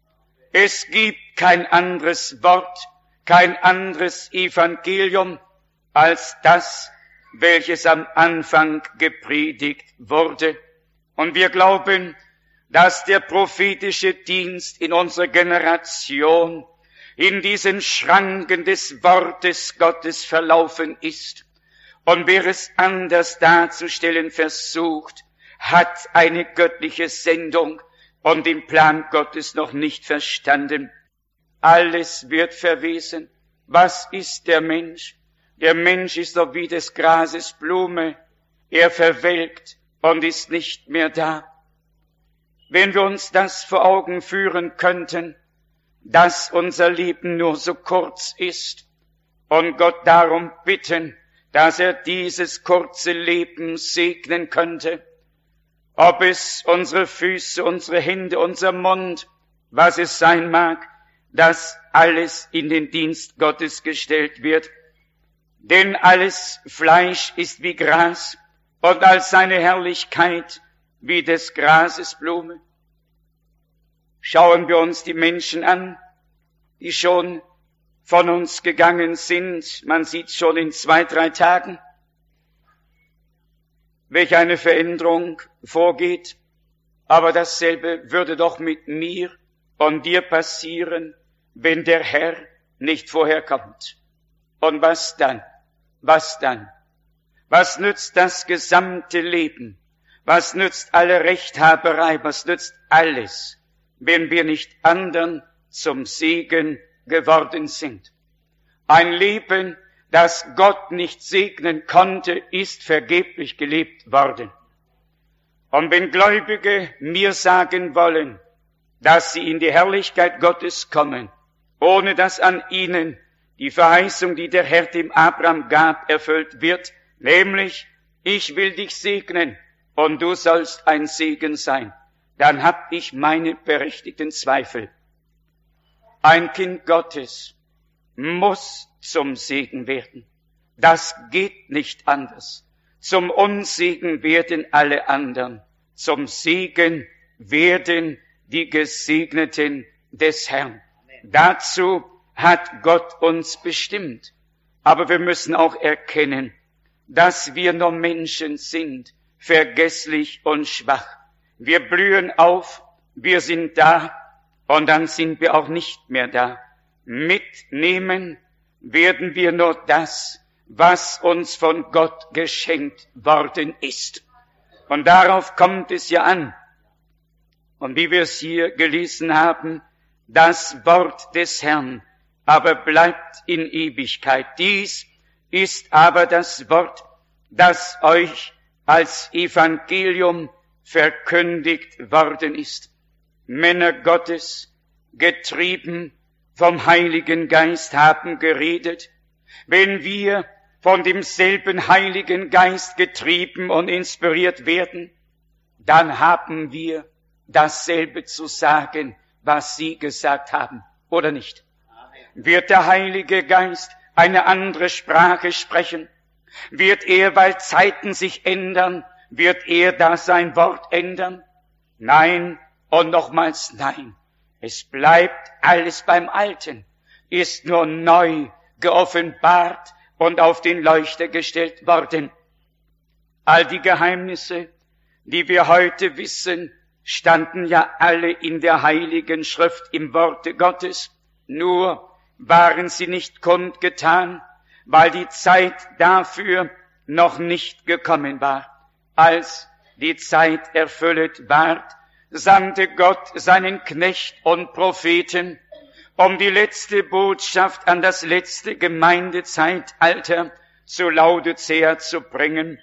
[SPEAKER 3] Es gibt kein anderes Wort, kein anderes Evangelium als das, welches am Anfang gepredigt wurde. Und wir glauben, dass der prophetische Dienst in unserer Generation in diesen Schranken des Wortes Gottes verlaufen ist. Und wer es anders darzustellen versucht, hat eine göttliche Sendung und den Plan Gottes noch nicht verstanden. Alles wird verwesen. Was ist der Mensch? Der Mensch ist doch wie des Grases Blume. Er verwelkt und ist nicht mehr da. Wenn wir uns das vor Augen führen könnten, dass unser Leben nur so kurz ist und Gott darum bitten, dass er dieses kurze Leben segnen könnte, ob es unsere Füße, unsere Hände, unser Mund, was es sein mag, dass alles in den Dienst Gottes gestellt wird. Denn alles Fleisch ist wie Gras und all seine Herrlichkeit wie des Grases Blume. Schauen wir uns die Menschen an, die schon von uns gegangen sind. Man sieht schon in zwei, drei Tagen, welch eine Veränderung vorgeht. Aber dasselbe würde doch mit mir und dir passieren, wenn der Herr nicht vorher kommt. Und was dann? Was dann? Was nützt das gesamte Leben? Was nützt alle Rechthaberei? Was nützt alles, wenn wir nicht anderen zum Segen geworden sind? Ein Leben, das Gott nicht segnen konnte, ist vergeblich gelebt worden. Und wenn Gläubige mir sagen wollen, dass sie in die Herrlichkeit Gottes kommen, ohne dass an ihnen die Verheißung, die der Herr dem Abraham gab, erfüllt wird, nämlich, ich will dich segnen und du sollst ein Segen sein, dann hab ich meine berechtigten Zweifel. Ein Kind Gottes muss zum Segen werden. Das geht nicht anders. Zum Unsegen werden alle anderen. Zum Segen werden die Gesegneten des Herrn. Dazu hat Gott uns bestimmt. Aber wir müssen auch erkennen, dass wir nur Menschen sind, vergesslich und schwach. Wir blühen auf, wir sind da und dann sind wir auch nicht mehr da. Mitnehmen werden wir nur das, was uns von Gott geschenkt worden ist. Und darauf kommt es ja an. Und wie wir es hier gelesen haben, das Wort des Herrn aber bleibt in Ewigkeit. Dies ist aber das Wort, das euch als Evangelium verkündigt worden ist. Männer Gottes, getrieben vom Heiligen Geist, haben geredet. Wenn wir von demselben Heiligen Geist getrieben und inspiriert werden, dann haben wir dasselbe zu sagen, was Sie gesagt haben, oder nicht? Wird der Heilige Geist eine andere Sprache sprechen? Wird er, weil Zeiten sich ändern, wird er da sein Wort ändern? Nein und nochmals nein. Es bleibt alles beim Alten, ist nur neu geoffenbart und auf den Leuchter gestellt worden. All die Geheimnisse, die wir heute wissen, standen ja alle in der Heiligen Schrift, im Worte Gottes. Nur waren sie nicht kundgetan, weil die Zeit dafür noch nicht gekommen war. Als die Zeit erfüllet ward, sandte Gott seinen Knecht und Propheten, um die letzte Botschaft an das letzte Gemeindezeitalter zu Laodicea zu bringen.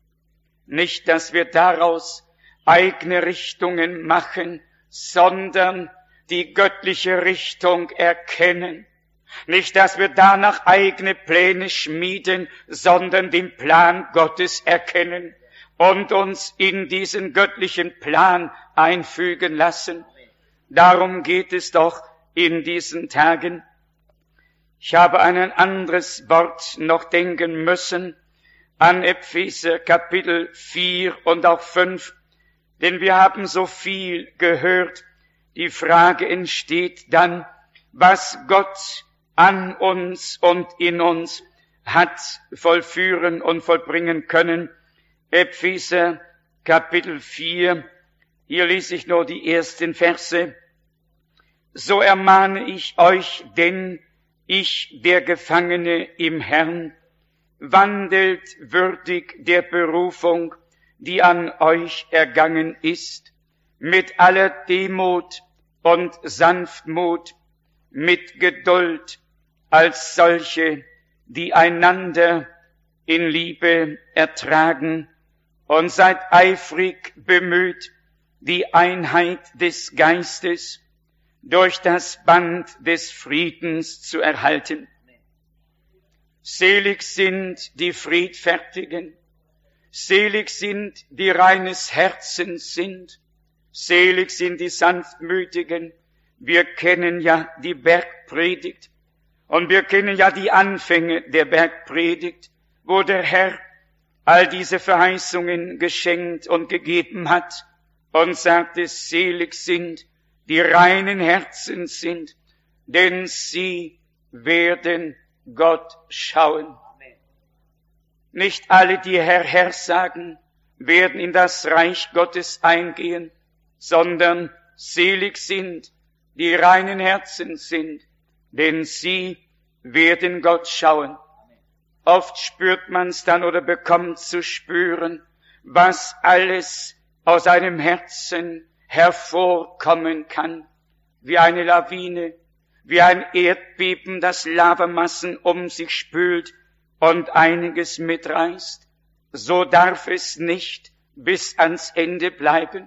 [SPEAKER 3] Nicht, dass wir daraus eigene Richtungen machen, sondern die göttliche Richtung erkennen. Nicht, dass wir danach eigene Pläne schmieden, sondern den Plan Gottes erkennen und uns in diesen göttlichen Plan einfügen lassen. Darum geht es doch in diesen Tagen. Ich habe an ein anderes Wort noch denken müssen, an Epheser Kapitel vier und auch fünf, denn wir haben so viel gehört. Die Frage entsteht dann, was Gott an uns und in uns hat vollführen und vollbringen können. Epheser Kapitel vier, hier lese ich nur die ersten Verse. So ermahne ich euch denn, ich, der Gefangene im Herrn, wandelt würdig der Berufung, die an euch ergangen ist, mit aller Demut und Sanftmut, mit Geduld, als solche, die einander in Liebe ertragen, und seid eifrig bemüht, die Einheit des Geistes durch das Band des Friedens zu erhalten. Selig sind die Friedfertigen, selig sind die reines Herzens sind, selig sind die Sanftmütigen. Wir kennen ja die Bergpredigt und wir kennen ja die Anfänge der Bergpredigt, wo der Herr all diese Verheißungen geschenkt und gegeben hat und sagte, selig sind die reinen Herzens sind, denn sie werden Gott schauen. Nicht alle, die Herr, Herr sagen, werden in das Reich Gottes eingehen, sondern selig sind, die reinen Herzens sind, denn sie werden Gott schauen. Oft spürt man's dann oder bekommt zu spüren, was alles aus einem Herzen hervorkommen kann, wie eine Lawine, wie ein Erdbeben, das Lavamassen um sich spült und einiges mitreißt. So darf es nicht bis ans Ende bleiben.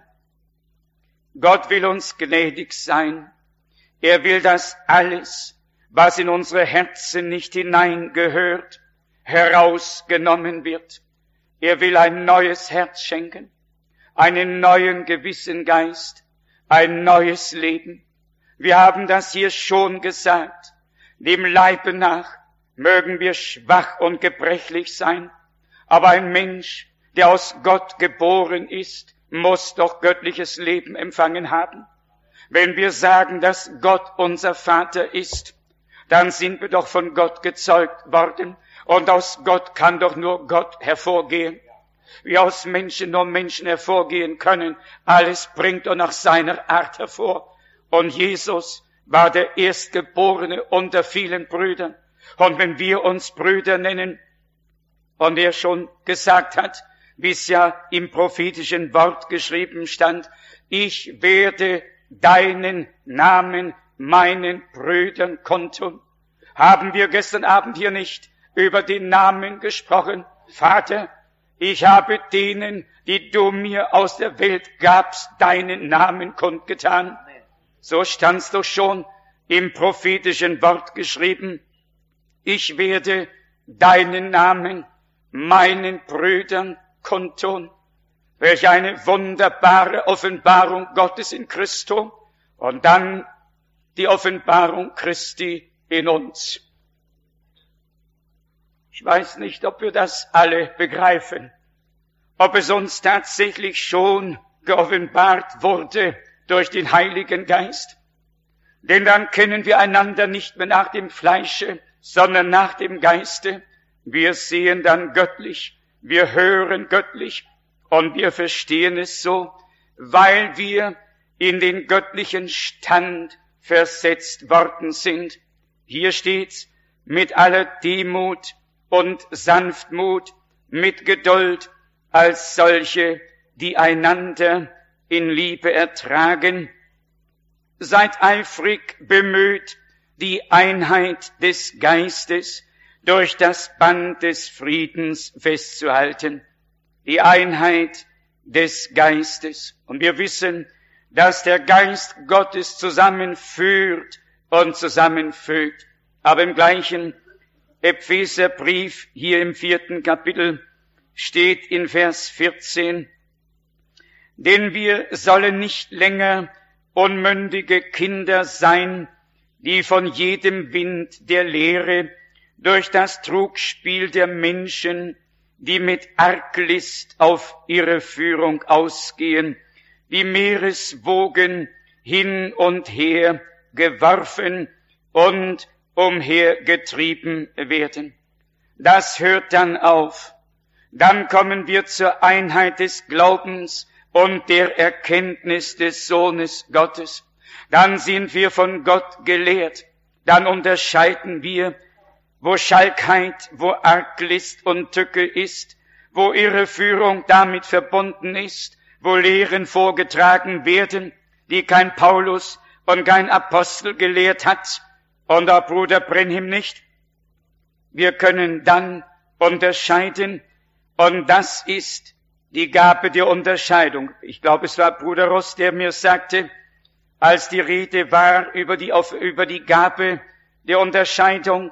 [SPEAKER 3] Gott will uns gnädig sein. Er will, dass alles, was in unsere Herzen nicht hineingehört, herausgenommen wird. Er will ein neues Herz schenken, einen neuen Gewissengeist, ein neues Leben. Wir haben das hier schon gesagt. Dem Leibe nach mögen wir schwach und gebrechlich sein, aber ein Mensch, der aus Gott geboren ist, muss doch göttliches Leben empfangen haben. Wenn wir sagen, dass Gott unser Vater ist, dann sind wir doch von Gott gezeugt worden, und aus Gott kann doch nur Gott hervorgehen. Wie aus Menschen nur Menschen hervorgehen können, alles bringt er nach seiner Art hervor. Und Jesus war der Erstgeborene unter vielen Brüdern. Und wenn wir uns Brüder nennen, und er schon gesagt hat, wie es ja im prophetischen Wort geschrieben stand, ich werde deinen Namen meinen Brüdern kundtun. Haben wir gestern Abend hier nicht über den Namen gesprochen? Vater, ich habe denen, die du mir aus der Welt gabst, deinen Namen kundgetan. So stand's doch schon im prophetischen Wort geschrieben. Ich werde deinen Namen meinen Brüdern kundtun. Welch eine wunderbare Offenbarung Gottes in Christo und dann die Offenbarung Christi in uns. Ich weiß nicht, ob wir das alle begreifen, ob es uns tatsächlich schon geoffenbart wurde durch den Heiligen Geist. Denn dann kennen wir einander nicht mehr nach dem Fleische, sondern nach dem Geiste. Wir sehen dann göttlich, wir hören göttlich und wir verstehen es so, weil wir in den göttlichen Stand versetzt worden sind. Hier steht's, mit aller Demut und Sanftmut, mit Geduld, als solche, die einander in Liebe ertragen. Seid eifrig bemüht, die Einheit des Geistes durch das Band des Friedens festzuhalten. Die Einheit des Geistes. Und wir wissen, dass der Geist Gottes zusammenführt und zusammenfügt. Aber im gleichen Epheserbrief, hier im vierten Kapitel, steht in Vers vierzehn, denn wir sollen nicht länger unmündige Kinder sein, die von jedem Wind der Lehre durch das Trugspiel der Menschen, die mit Arglist auf ihre Führung ausgehen, wie Meereswogen hin und her geworfen und umhergetrieben werden. Das hört dann auf. Dann kommen wir zur Einheit des Glaubens und der Erkenntnis des Sohnes Gottes. Dann sind wir von Gott gelehrt. Dann unterscheiden wir, wo Schalkheit, wo Arglist und Tücke ist, wo Irreführung damit verbunden ist, wo Lehren vorgetragen werden, die kein Paulus und kein Apostel gelehrt hat und auch Bruder Brenhim nicht. Wir können dann unterscheiden und das ist die Gabe der Unterscheidung. Ich glaube, es war Bruder Ross, der mir sagte, als die Rede war über die, über die Gabe der Unterscheidung,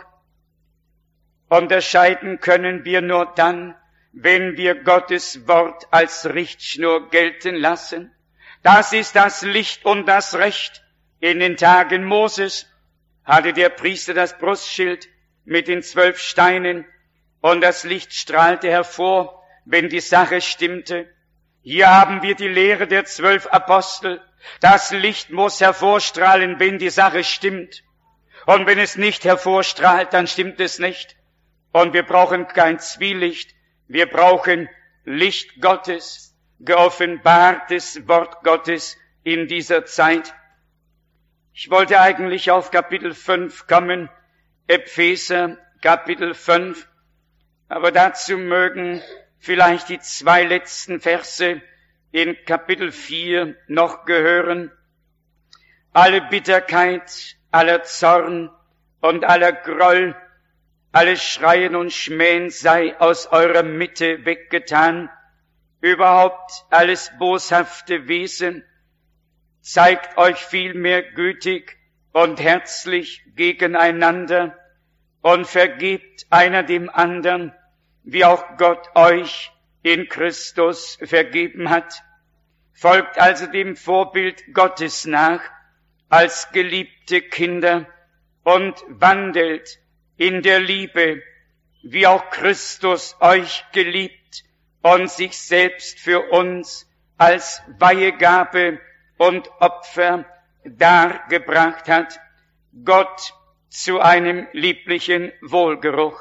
[SPEAKER 3] unterscheiden können wir nur dann, wenn wir Gottes Wort als Richtschnur gelten lassen. Das ist das Licht und das Recht. In den Tagen Moses hatte der Priester das Brustschild mit den zwölf Steinen und das Licht strahlte hervor, wenn die Sache stimmte. Hier haben wir die Lehre der zwölf Apostel. Das Licht muss hervorstrahlen, wenn die Sache stimmt. Und wenn es nicht hervorstrahlt, dann stimmt es nicht. Und wir brauchen kein Zwielicht. Wir brauchen Licht Gottes, geoffenbartes Wort Gottes in dieser Zeit. Ich wollte eigentlich auf Kapitel fünf kommen, Epheser Kapitel fünf, aber dazu mögen vielleicht die zwei letzten Verse in Kapitel vier noch gehören. Alle Bitterkeit, aller Zorn und aller Groll, alles Schreien und Schmähen sei aus eurer Mitte weggetan, überhaupt alles boshafte Wesen, zeigt euch vielmehr gütig und herzlich gegeneinander und vergebt einer dem anderen, wie auch Gott euch in Christus vergeben hat. Folgt also dem Vorbild Gottes nach, als geliebte Kinder und wandelt in der Liebe, wie auch Christus euch geliebt und sich selbst für uns als Weihegabe und Opfer dargebracht hat, Gott zu einem lieblichen Wohlgeruch.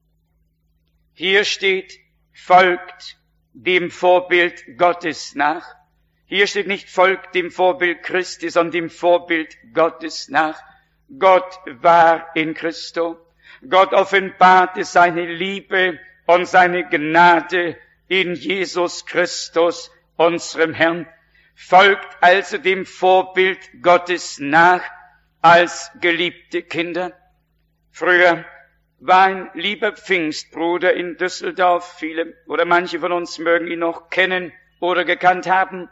[SPEAKER 3] Hier steht, folgt dem Vorbild Gottes nach. Hier steht nicht, folgt dem Vorbild Christi, sondern dem Vorbild Gottes nach. Gott war in Christo. Gott offenbarte seine Liebe und seine Gnade in Jesus Christus, unserem Herrn. Folgt also dem Vorbild Gottes nach als geliebte Kinder. Früher war ein lieber Pfingstbruder in Düsseldorf, viele oder manche von uns mögen ihn noch kennen oder gekannt haben.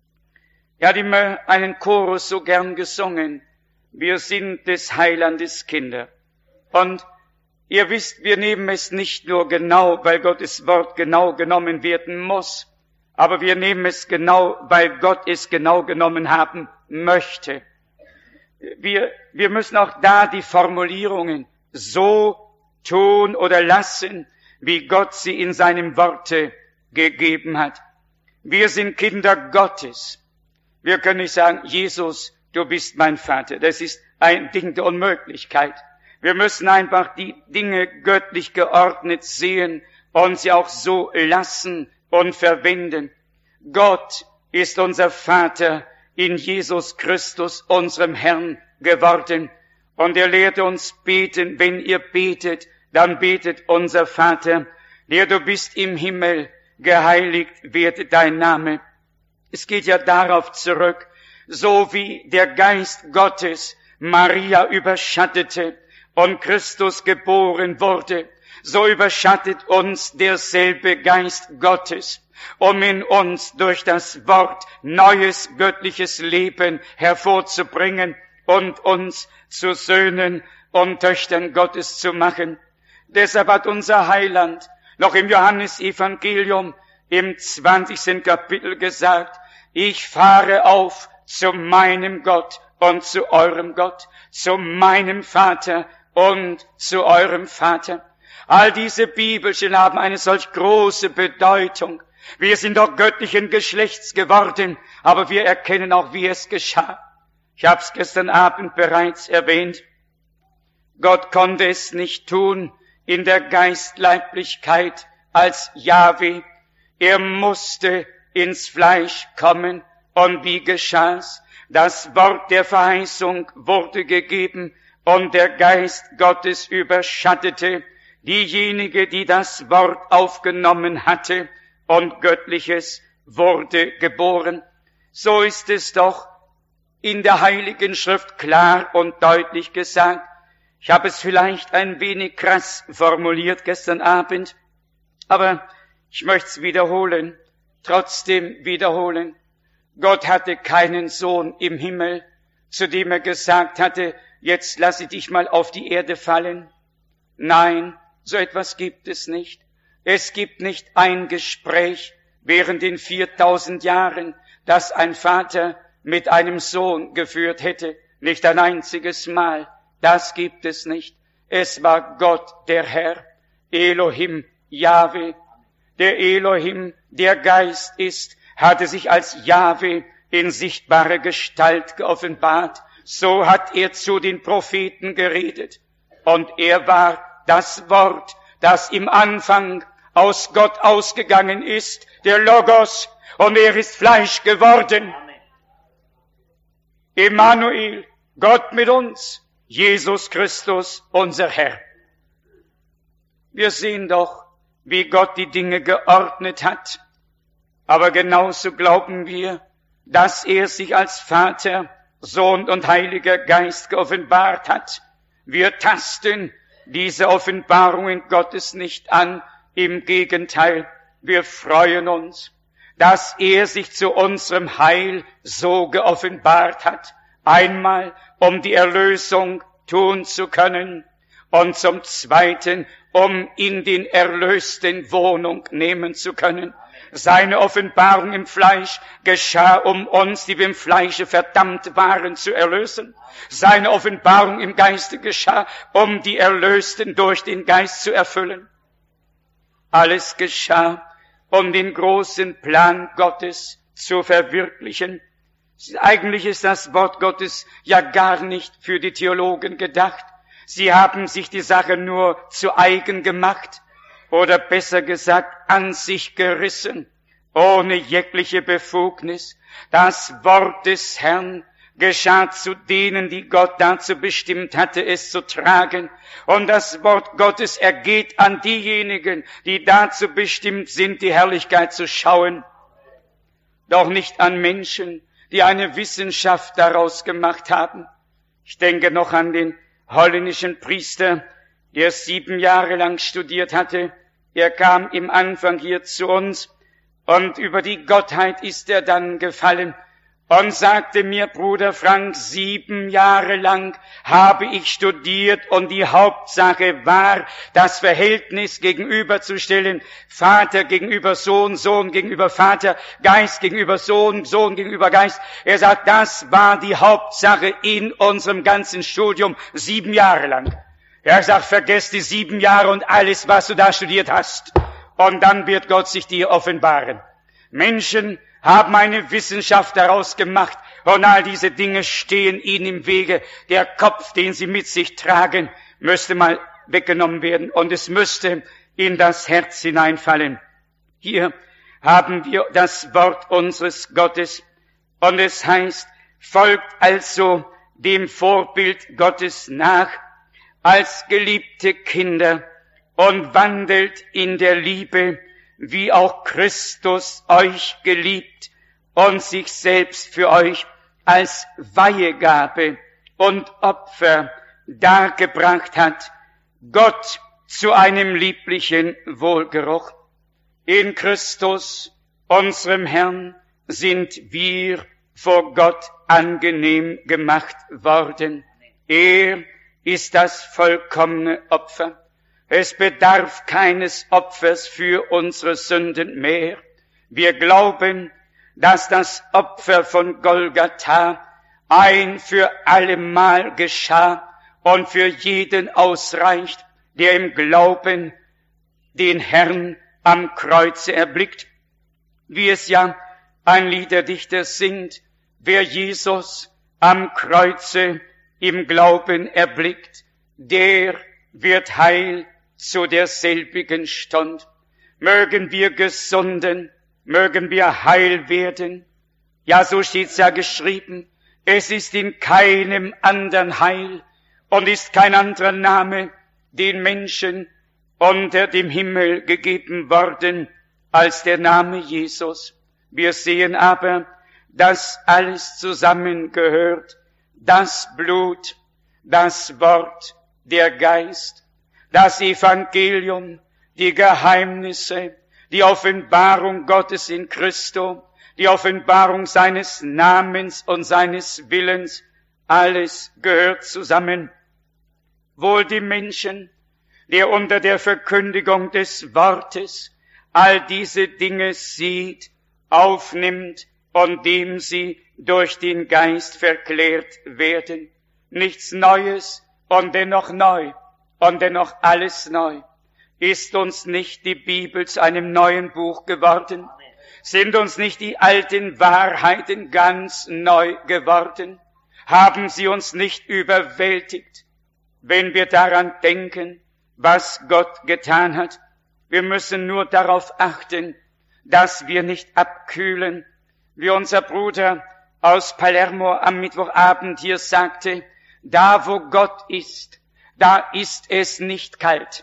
[SPEAKER 3] Er hat immer einen Chorus so gern gesungen. Wir sind des Heilandes Kinder. Und ihr wisst, wir nehmen es nicht nur genau, weil Gottes Wort genau genommen werden muss, aber wir nehmen es genau, weil Gott es genau genommen haben möchte. Wir, wir müssen auch da die Formulierungen so tun oder lassen, wie Gott sie in seinem Worte gegeben hat. Wir sind Kinder Gottes. Wir können nicht sagen, Jesus, du bist mein Vater. Das ist ein Ding der Unmöglichkeit. Wir müssen einfach die Dinge göttlich geordnet sehen und sie auch so lassen und verwenden. Gott ist unser Vater in Jesus Christus, unserem Herrn, geworden. Und er lehrte uns beten. Wenn ihr betet, dann betet: Unser Vater, der du bist im Himmel, geheiligt werde dein Name. Es geht ja darauf zurück, so wie der Geist Gottes Maria überschattete und Christus geboren wurde, so überschattet uns derselbe Geist Gottes, um in uns durch das Wort neues göttliches Leben hervorzubringen und uns zu Söhnen und Töchtern Gottes zu machen. Deshalb hat unser Heiland noch im Johannesevangelium im zwanzigsten Kapitel gesagt: Ich fahre auf zu meinem Gott und zu eurem Gott, zu meinem Vater und zu eurem Vater. All diese Bibelstellen haben eine solch große Bedeutung. Wir sind doch göttlichen Geschlechts geworden, aber wir erkennen auch, wie es geschah. Ich habe es gestern Abend bereits erwähnt. Gott konnte es nicht tun in der Geistleiblichkeit als Jahwe. Er musste ins Fleisch kommen. Und wie geschah's? Das Wort der Verheißung wurde gegeben und der Geist Gottes überschattete diejenige, die das Wort aufgenommen hatte, und Göttliches wurde geboren. So ist es doch in der Heiligen Schrift klar und deutlich gesagt. Ich habe es vielleicht ein wenig krass formuliert gestern Abend, aber ich möchte es wiederholen, trotzdem wiederholen. Gott hatte keinen Sohn im Himmel, zu dem er gesagt hatte: Jetzt lasse dich mal auf die Erde fallen. Nein, so etwas gibt es nicht. Es gibt nicht ein Gespräch während den viertausend Jahren, das ein Vater mit einem Sohn geführt hätte. Nicht ein einziges Mal. Das gibt es nicht. Es war Gott, der Herr, Elohim, Jahwe. Der Elohim, der Geist ist, hatte sich als Jahwe in sichtbarer Gestalt geoffenbart. So hat er zu den Propheten geredet. Und er war das Wort, das im Anfang aus Gott ausgegangen ist, der Logos, und er ist Fleisch geworden. Emmanuel, Gott mit uns, Jesus Christus, unser Herr. Wir sehen doch, wie Gott die Dinge geordnet hat. Aber genauso glauben wir, dass er sich als Vater, Sohn und Heiliger Geist geoffenbart hat. Wir tasten diese Offenbarungen Gottes nicht an. Im Gegenteil, wir freuen uns, dass er sich zu unserem Heil so geoffenbart hat. Einmal, um die Erlösung tun zu können, und zum Zweiten, um in den Erlösten Wohnung nehmen zu können. Seine Offenbarung im Fleisch geschah, um uns, die wir im Fleische verdammt waren, zu erlösen. Seine Offenbarung im Geiste geschah, um die Erlösten durch den Geist zu erfüllen. Alles geschah, um den großen Plan Gottes zu verwirklichen. Eigentlich ist das Wort Gottes ja gar nicht für die Theologen gedacht. Sie haben sich die Sache nur zu eigen gemacht, oder besser gesagt, an sich gerissen, ohne jegliche Befugnis. Das Wort des Herrn geschah zu denen, die Gott dazu bestimmt hatte, es zu tragen. Und das Wort Gottes ergeht an diejenigen, die dazu bestimmt sind, die Herrlichkeit zu schauen. Doch nicht an Menschen, die eine Wissenschaft daraus gemacht haben. Ich denke noch an den holländischen Priester, der sieben Jahre lang studiert hatte. Er kam im Anfang hier zu uns und über die Gottheit ist er dann gefallen und sagte mir, Bruder Frank, sieben Jahre lang habe ich studiert und die Hauptsache war, das Verhältnis gegenüberzustellen, Vater gegenüber Sohn, Sohn gegenüber Vater, Geist gegenüber Sohn, Sohn gegenüber Geist. Er sagt, das war die Hauptsache in unserem ganzen Studium, sieben Jahre lang. Er sagt, vergesst die sieben Jahre und alles, was du da studiert hast. Und dann wird Gott sich dir offenbaren. Menschen haben eine Wissenschaft daraus gemacht und all diese Dinge stehen ihnen im Wege. Der Kopf, den sie mit sich tragen, müsste mal weggenommen werden und es müsste in das Herz hineinfallen. Hier haben wir das Wort unseres Gottes und es heißt, folgt also dem Vorbild Gottes nach, als geliebte Kinder und wandelt in der Liebe, wie auch Christus euch geliebt und sich selbst für euch als Weihegabe und Opfer dargebracht hat, Gott zu einem lieblichen Wohlgeruch. In Christus, unserem Herrn, sind wir vor Gott angenehm gemacht worden. Er ist das vollkommene Opfer. Es bedarf keines Opfers für unsere Sünden mehr. Wir glauben, dass das Opfer von Golgatha ein für allemal geschah und für jeden ausreicht, der im Glauben den Herrn am Kreuze erblickt. Wie es ja ein Liederdichter singt, wer Jesus am Kreuze im Glauben erblickt, der wird heil zu derselbigen Stund. Mögen wir gesunden, mögen wir heil werden. Ja, so steht's ja geschrieben, es ist in keinem anderen Heil und ist kein anderer Name den Menschen unter dem Himmel gegeben worden als der Name Jesus. Wir sehen aber, dass alles zusammengehört, das Blut, das Wort, der Geist, das Evangelium, die Geheimnisse, die Offenbarung Gottes in Christo, die Offenbarung seines Namens und seines Willens, alles gehört zusammen. Wohl die Menschen, der unter der Verkündigung des Wortes all diese Dinge sieht, aufnimmt und dem sie durch den Geist verklärt werden. Nichts Neues und dennoch neu und dennoch alles neu. Ist uns nicht die Bibel zu einem neuen Buch geworden? Sind uns nicht die alten Wahrheiten ganz neu geworden? Haben sie uns nicht überwältigt, wenn wir daran denken, was Gott getan hat? Wir müssen nur darauf achten, dass wir nicht abkühlen, wie unser Bruder aus Palermo am Mittwochabend hier sagte, da wo Gott ist, da ist es nicht kalt.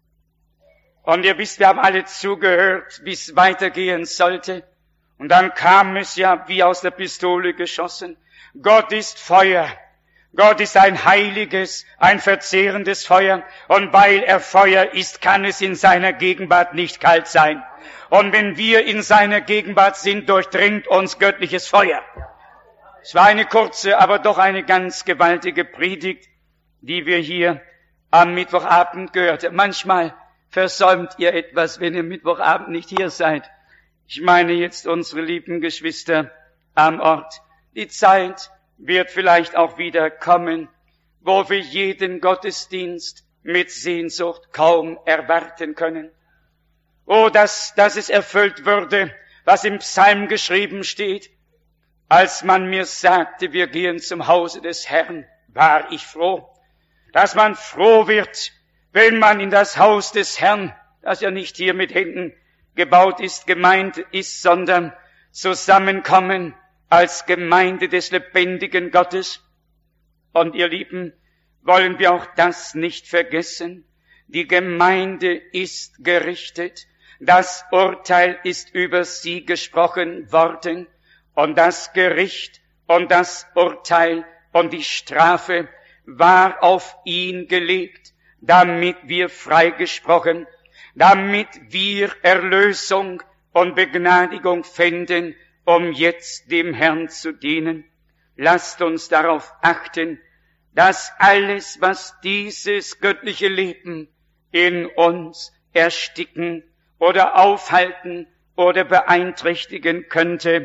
[SPEAKER 3] Und ihr wisst, wir haben alle zugehört, wie es weitergehen sollte. Und dann kam es ja wie aus der Pistole geschossen. Gott ist Feuer. Gott ist ein heiliges, ein verzehrendes Feuer. Und weil er Feuer ist, kann es in seiner Gegenwart nicht kalt sein. Und wenn wir in seiner Gegenwart sind, durchdringt uns göttliches Feuer. Es war eine kurze, aber doch eine ganz gewaltige Predigt, die wir hier am Mittwochabend gehört haben. Manchmal versäumt ihr etwas, wenn ihr Mittwochabend nicht hier seid. Ich meine jetzt unsere lieben Geschwister am Ort. Die Zeit wird vielleicht auch wieder kommen, wo wir jeden Gottesdienst mit Sehnsucht kaum erwarten können. Oh, dass, dass es erfüllt würde, was im Psalm geschrieben steht. Als man mir sagte, wir gehen zum Hause des Herrn, war ich froh. Dass man froh wird, wenn man in das Haus des Herrn, das ja nicht hier mit Händen gebaut ist, gemeint ist, sondern zusammenkommen als Gemeinde des lebendigen Gottes. Und ihr Lieben, wollen wir auch das nicht vergessen? Die Gemeinde ist gerichtet. Das Urteil ist über sie gesprochen worden. Und das Gericht und das Urteil und die Strafe war auf ihn gelegt, damit wir freigesprochen, damit wir Erlösung und Begnadigung fänden, um jetzt dem Herrn zu dienen. Lasst uns darauf achten, dass alles, was dieses göttliche Leben in uns ersticken oder aufhalten oder beeinträchtigen könnte,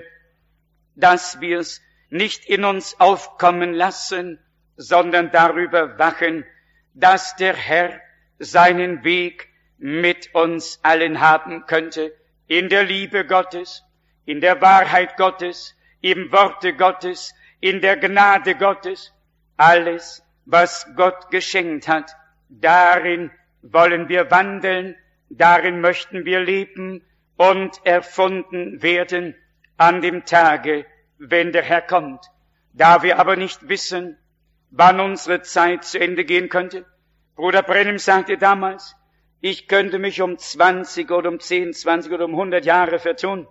[SPEAKER 3] dass wir es nicht in uns aufkommen lassen, sondern darüber wachen, dass der Herr seinen Weg mit uns allen haben könnte, in der Liebe Gottes, in der Wahrheit Gottes, im Worte Gottes, in der Gnade Gottes. Alles, was Gott geschenkt hat, darin wollen wir wandeln, darin möchten wir leben und erfunden werden an dem Tage, wenn der Herr kommt. Da wir aber nicht wissen, wann unsere Zeit zu Ende gehen könnte. Bruder Branham sagte damals, ich könnte mich um zwanzig oder um zehn, zwanzig oder um hundert Jahre vertun.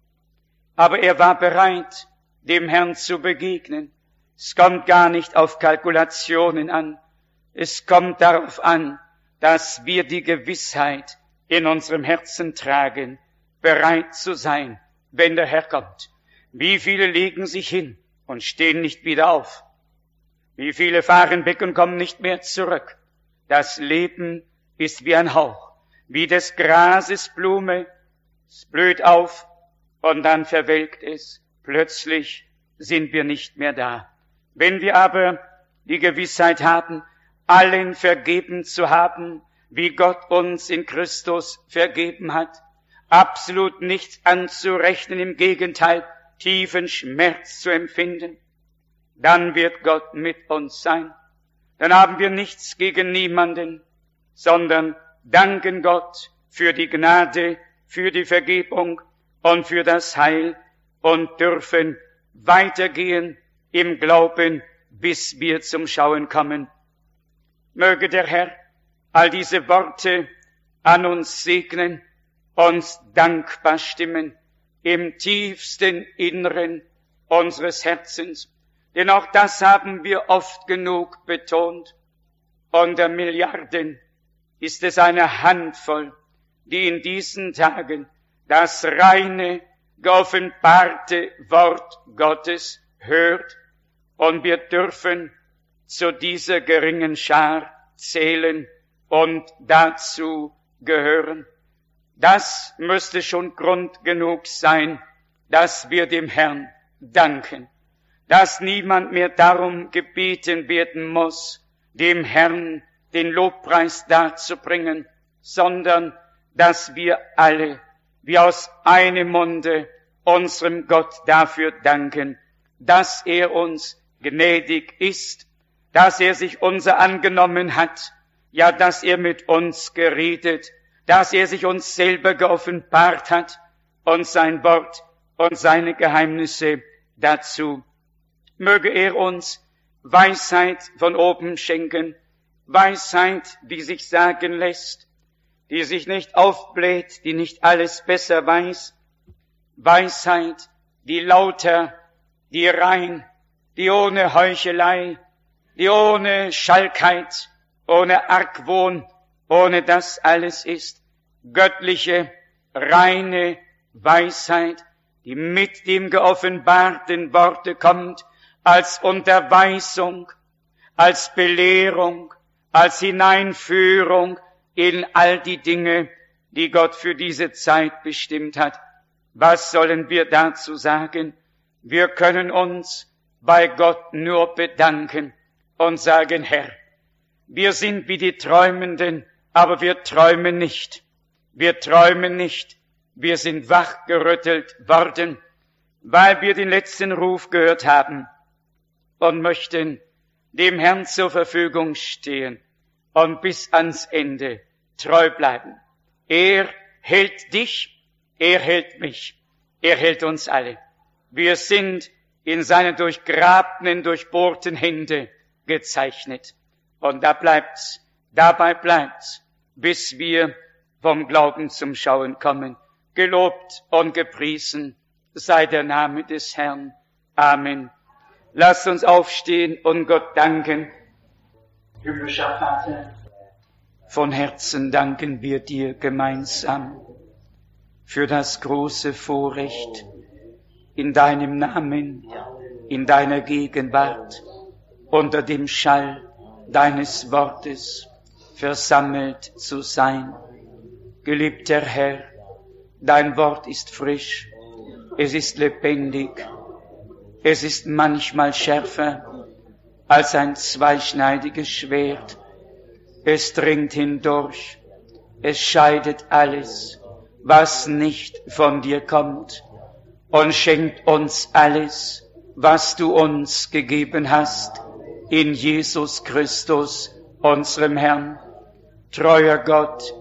[SPEAKER 3] Aber er war bereit, dem Herrn zu begegnen. Es kommt gar nicht auf Kalkulationen an. Es kommt darauf an, dass wir die Gewissheit in unserem Herzen tragen, bereit zu sein, wenn der Herr kommt. Wie viele legen sich hin und stehen nicht wieder auf? Wie viele fahren weg und kommen nicht mehr zurück? Das Leben ist wie ein Hauch, wie des Grases Blume. Es blüht auf und dann verwelkt es. Plötzlich sind wir nicht mehr da. Wenn wir aber die Gewissheit haben, allen vergeben zu haben, wie Gott uns in Christus vergeben hat, absolut nichts anzurechnen, im Gegenteil, tiefen Schmerz zu empfinden, dann wird Gott mit uns sein. Dann haben wir nichts gegen niemanden, sondern danken Gott für die Gnade, für die Vergebung und für das Heil und dürfen weitergehen im Glauben, bis wir zum Schauen kommen. Möge der Herr all diese Worte an uns segnen, uns dankbar stimmen im tiefsten Inneren unseres Herzens. Denn auch das haben wir oft genug betont. Unter Milliarden ist es eine Handvoll, die in diesen Tagen das reine, geoffenbarte Wort Gottes hört. Und wir dürfen zu dieser geringen Schar zählen und dazu gehören. Das müsste schon Grund genug sein, dass wir dem Herrn danken, dass niemand mehr darum gebeten werden muss, dem Herrn den Lobpreis darzubringen, sondern dass wir alle, wie aus einem Munde, unserem Gott dafür danken, dass er uns gnädig ist, dass er sich unser angenommen hat, ja, dass er mit uns geredet, dass er sich uns selber geoffenbart hat und sein Wort und seine Geheimnisse dazu. Möge er uns Weisheit von oben schenken, Weisheit, die sich sagen lässt, die sich nicht aufbläht, die nicht alles besser weiß, Weisheit, die lauter, die rein, die ohne Heuchelei, die ohne Schalkheit, ohne Argwohn, ohne das alles ist, göttliche, reine Weisheit, die mit dem geoffenbarten Worte kommt, als Unterweisung, als Belehrung, als Hineinführung in all die Dinge, die Gott für diese Zeit bestimmt hat. Was sollen wir dazu sagen? Wir können uns bei Gott nur bedanken und sagen, Herr, wir sind wie die Träumenden, aber wir träumen nicht. Wir träumen nicht. Wir sind wachgerüttelt worden, weil wir den letzten Ruf gehört haben und möchten dem Herrn zur Verfügung stehen und bis ans Ende treu bleiben. Er hält dich, er hält mich, er hält uns alle. Wir sind in seine durchgrabenen, durchbohrten Hände gezeichnet. Und da bleibt's, dabei bleibt's, bis wir vom Glauben zum Schauen kommen. Gelobt und gepriesen sei der Name des Herrn. Amen. Lasst uns aufstehen und Gott danken.
[SPEAKER 2] Himmlischer Vater,
[SPEAKER 3] von Herzen danken wir dir gemeinsam für das große Vorrecht, in deinem Namen, in deiner Gegenwart, unter dem Schall deines Wortes versammelt zu sein. Geliebter Herr, dein Wort ist frisch, es ist lebendig, es ist manchmal schärfer als ein zweischneidiges Schwert. Es dringt hindurch, es scheidet alles, was nicht von dir kommt, und schenkt uns alles, was du uns gegeben hast, in Jesus Christus, unserem Herrn. Treuer Gott,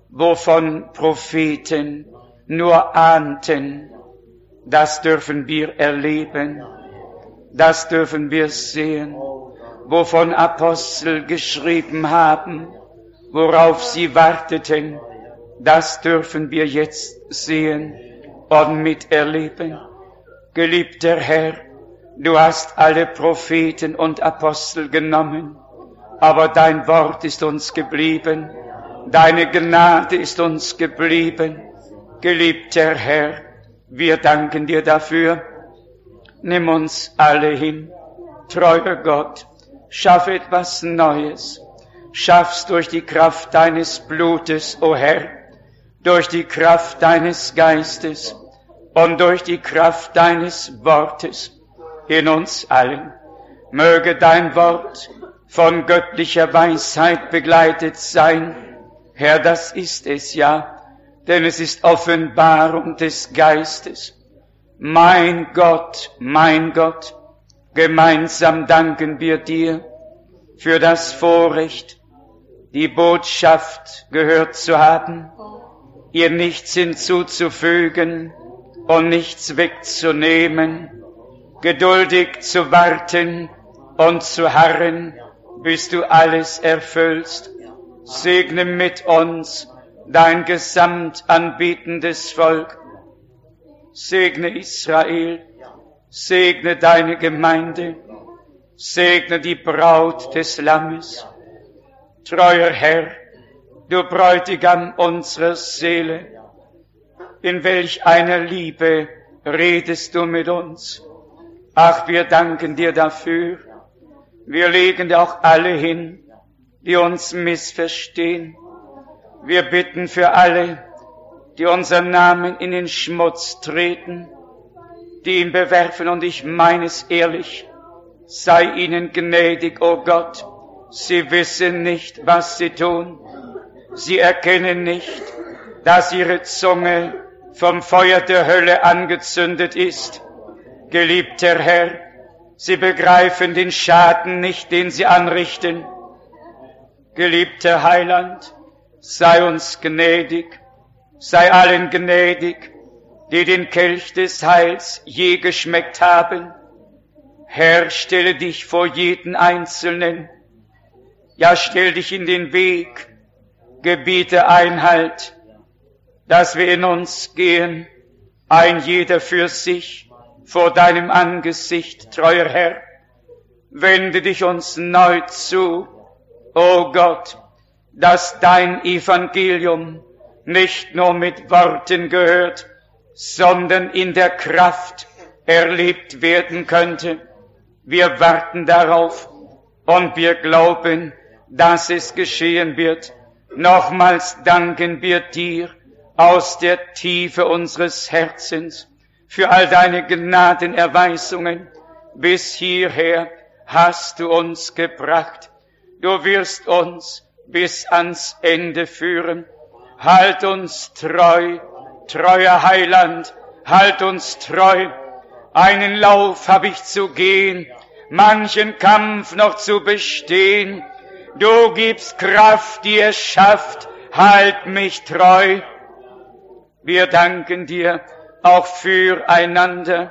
[SPEAKER 3] wovon Propheten nur ahnten, das dürfen wir erleben, das dürfen wir sehen, wovon Apostel geschrieben haben, worauf sie warteten, das dürfen wir jetzt sehen und miterleben. Geliebter Herr, du hast alle Propheten und Apostel genommen, aber dein Wort ist uns geblieben, deine Gnade ist uns geblieben. Geliebter Herr, wir danken dir dafür. Nimm uns alle hin, treuer Gott, schaff etwas Neues, schaff's durch die Kraft deines Blutes, o Herr, durch die Kraft deines Geistes und durch die Kraft deines Wortes in uns allen. Möge dein Wort von göttlicher Weisheit begleitet sein. Herr, das ist es ja, denn es ist Offenbarung des Geistes. Mein Gott, mein Gott, gemeinsam danken wir dir für das Vorrecht, die Botschaft gehört zu haben, ihr nichts hinzuzufügen und nichts wegzunehmen, geduldig zu warten und zu harren, bis du alles erfüllst. Segne mit uns dein gesamt anbetendes Volk. Segne Israel, segne deine Gemeinde, segne die Braut des Lammes. Treuer Herr, du Bräutigam unserer Seele, in welch einer Liebe redest du mit uns. Ach, wir danken dir dafür. Wir legen dir auch alle hin, die uns missverstehen. Wir bitten für alle, die unseren Namen in den Schmutz treten, die ihn bewerfen, und ich meine es ehrlich, sei ihnen gnädig, o Gott. Sie wissen nicht, was sie tun. Sie erkennen nicht, dass ihre Zunge vom Feuer der Hölle angezündet ist. Geliebter Herr, sie begreifen den Schaden nicht, den sie anrichten. Geliebter Heiland, sei uns gnädig, sei allen gnädig, die den Kelch des Heils je geschmeckt haben. Herr, stelle dich vor jeden Einzelnen, ja, stell dich in den Weg, gebiete Einhalt, dass wir in uns gehen, ein jeder für sich, vor deinem Angesicht, treuer Herr. Wende dich uns neu zu, o Gott, dass dein Evangelium nicht nur mit Worten gehört, sondern in der Kraft erlebt werden könnte. Wir warten darauf und wir glauben, dass es geschehen wird. Nochmals danken wir dir aus der Tiefe unseres Herzens für all deine Gnadenerweisungen. Bis hierher hast du uns gebracht. Du wirst uns bis ans Ende führen. Halt uns treu, treuer Heiland, halt uns treu. Einen Lauf hab ich zu gehen, manchen Kampf noch zu bestehen. Du gibst Kraft, die es schafft, halt mich treu. Wir danken dir auch füreinander,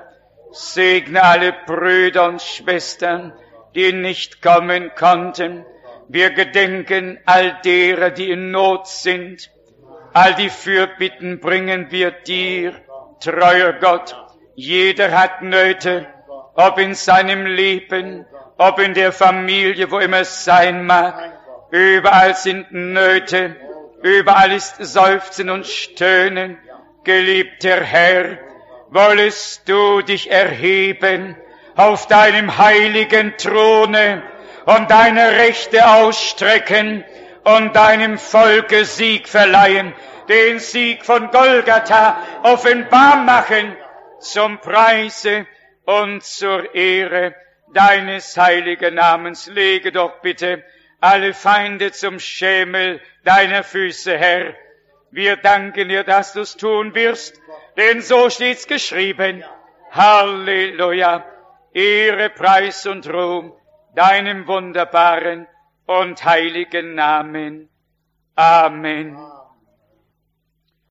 [SPEAKER 3] Segne alle Brüder und Schwestern, die nicht kommen konnten. Wir gedenken all derer, die in Not sind. All die Fürbitten bringen wir dir, treuer Gott. Jeder hat Nöte, ob in seinem Leben, ob in der Familie, wo immer es sein mag. Überall sind Nöte, überall ist Seufzen und Stöhnen. Geliebter Herr, wollest du dich erheben auf deinem heiligen Throne und deine Rechte ausstrecken und deinem Volke Sieg verleihen, den Sieg von Golgatha offenbar machen, zum Preise und zur Ehre deines heiligen Namens. Lege doch bitte alle Feinde zum Schemel deiner Füße, Herr. Wir danken dir, dass du's tun wirst, denn so steht's geschrieben. Halleluja! Ehre, Preis und Ruhm deinem wunderbaren und heiligen Namen. Amen.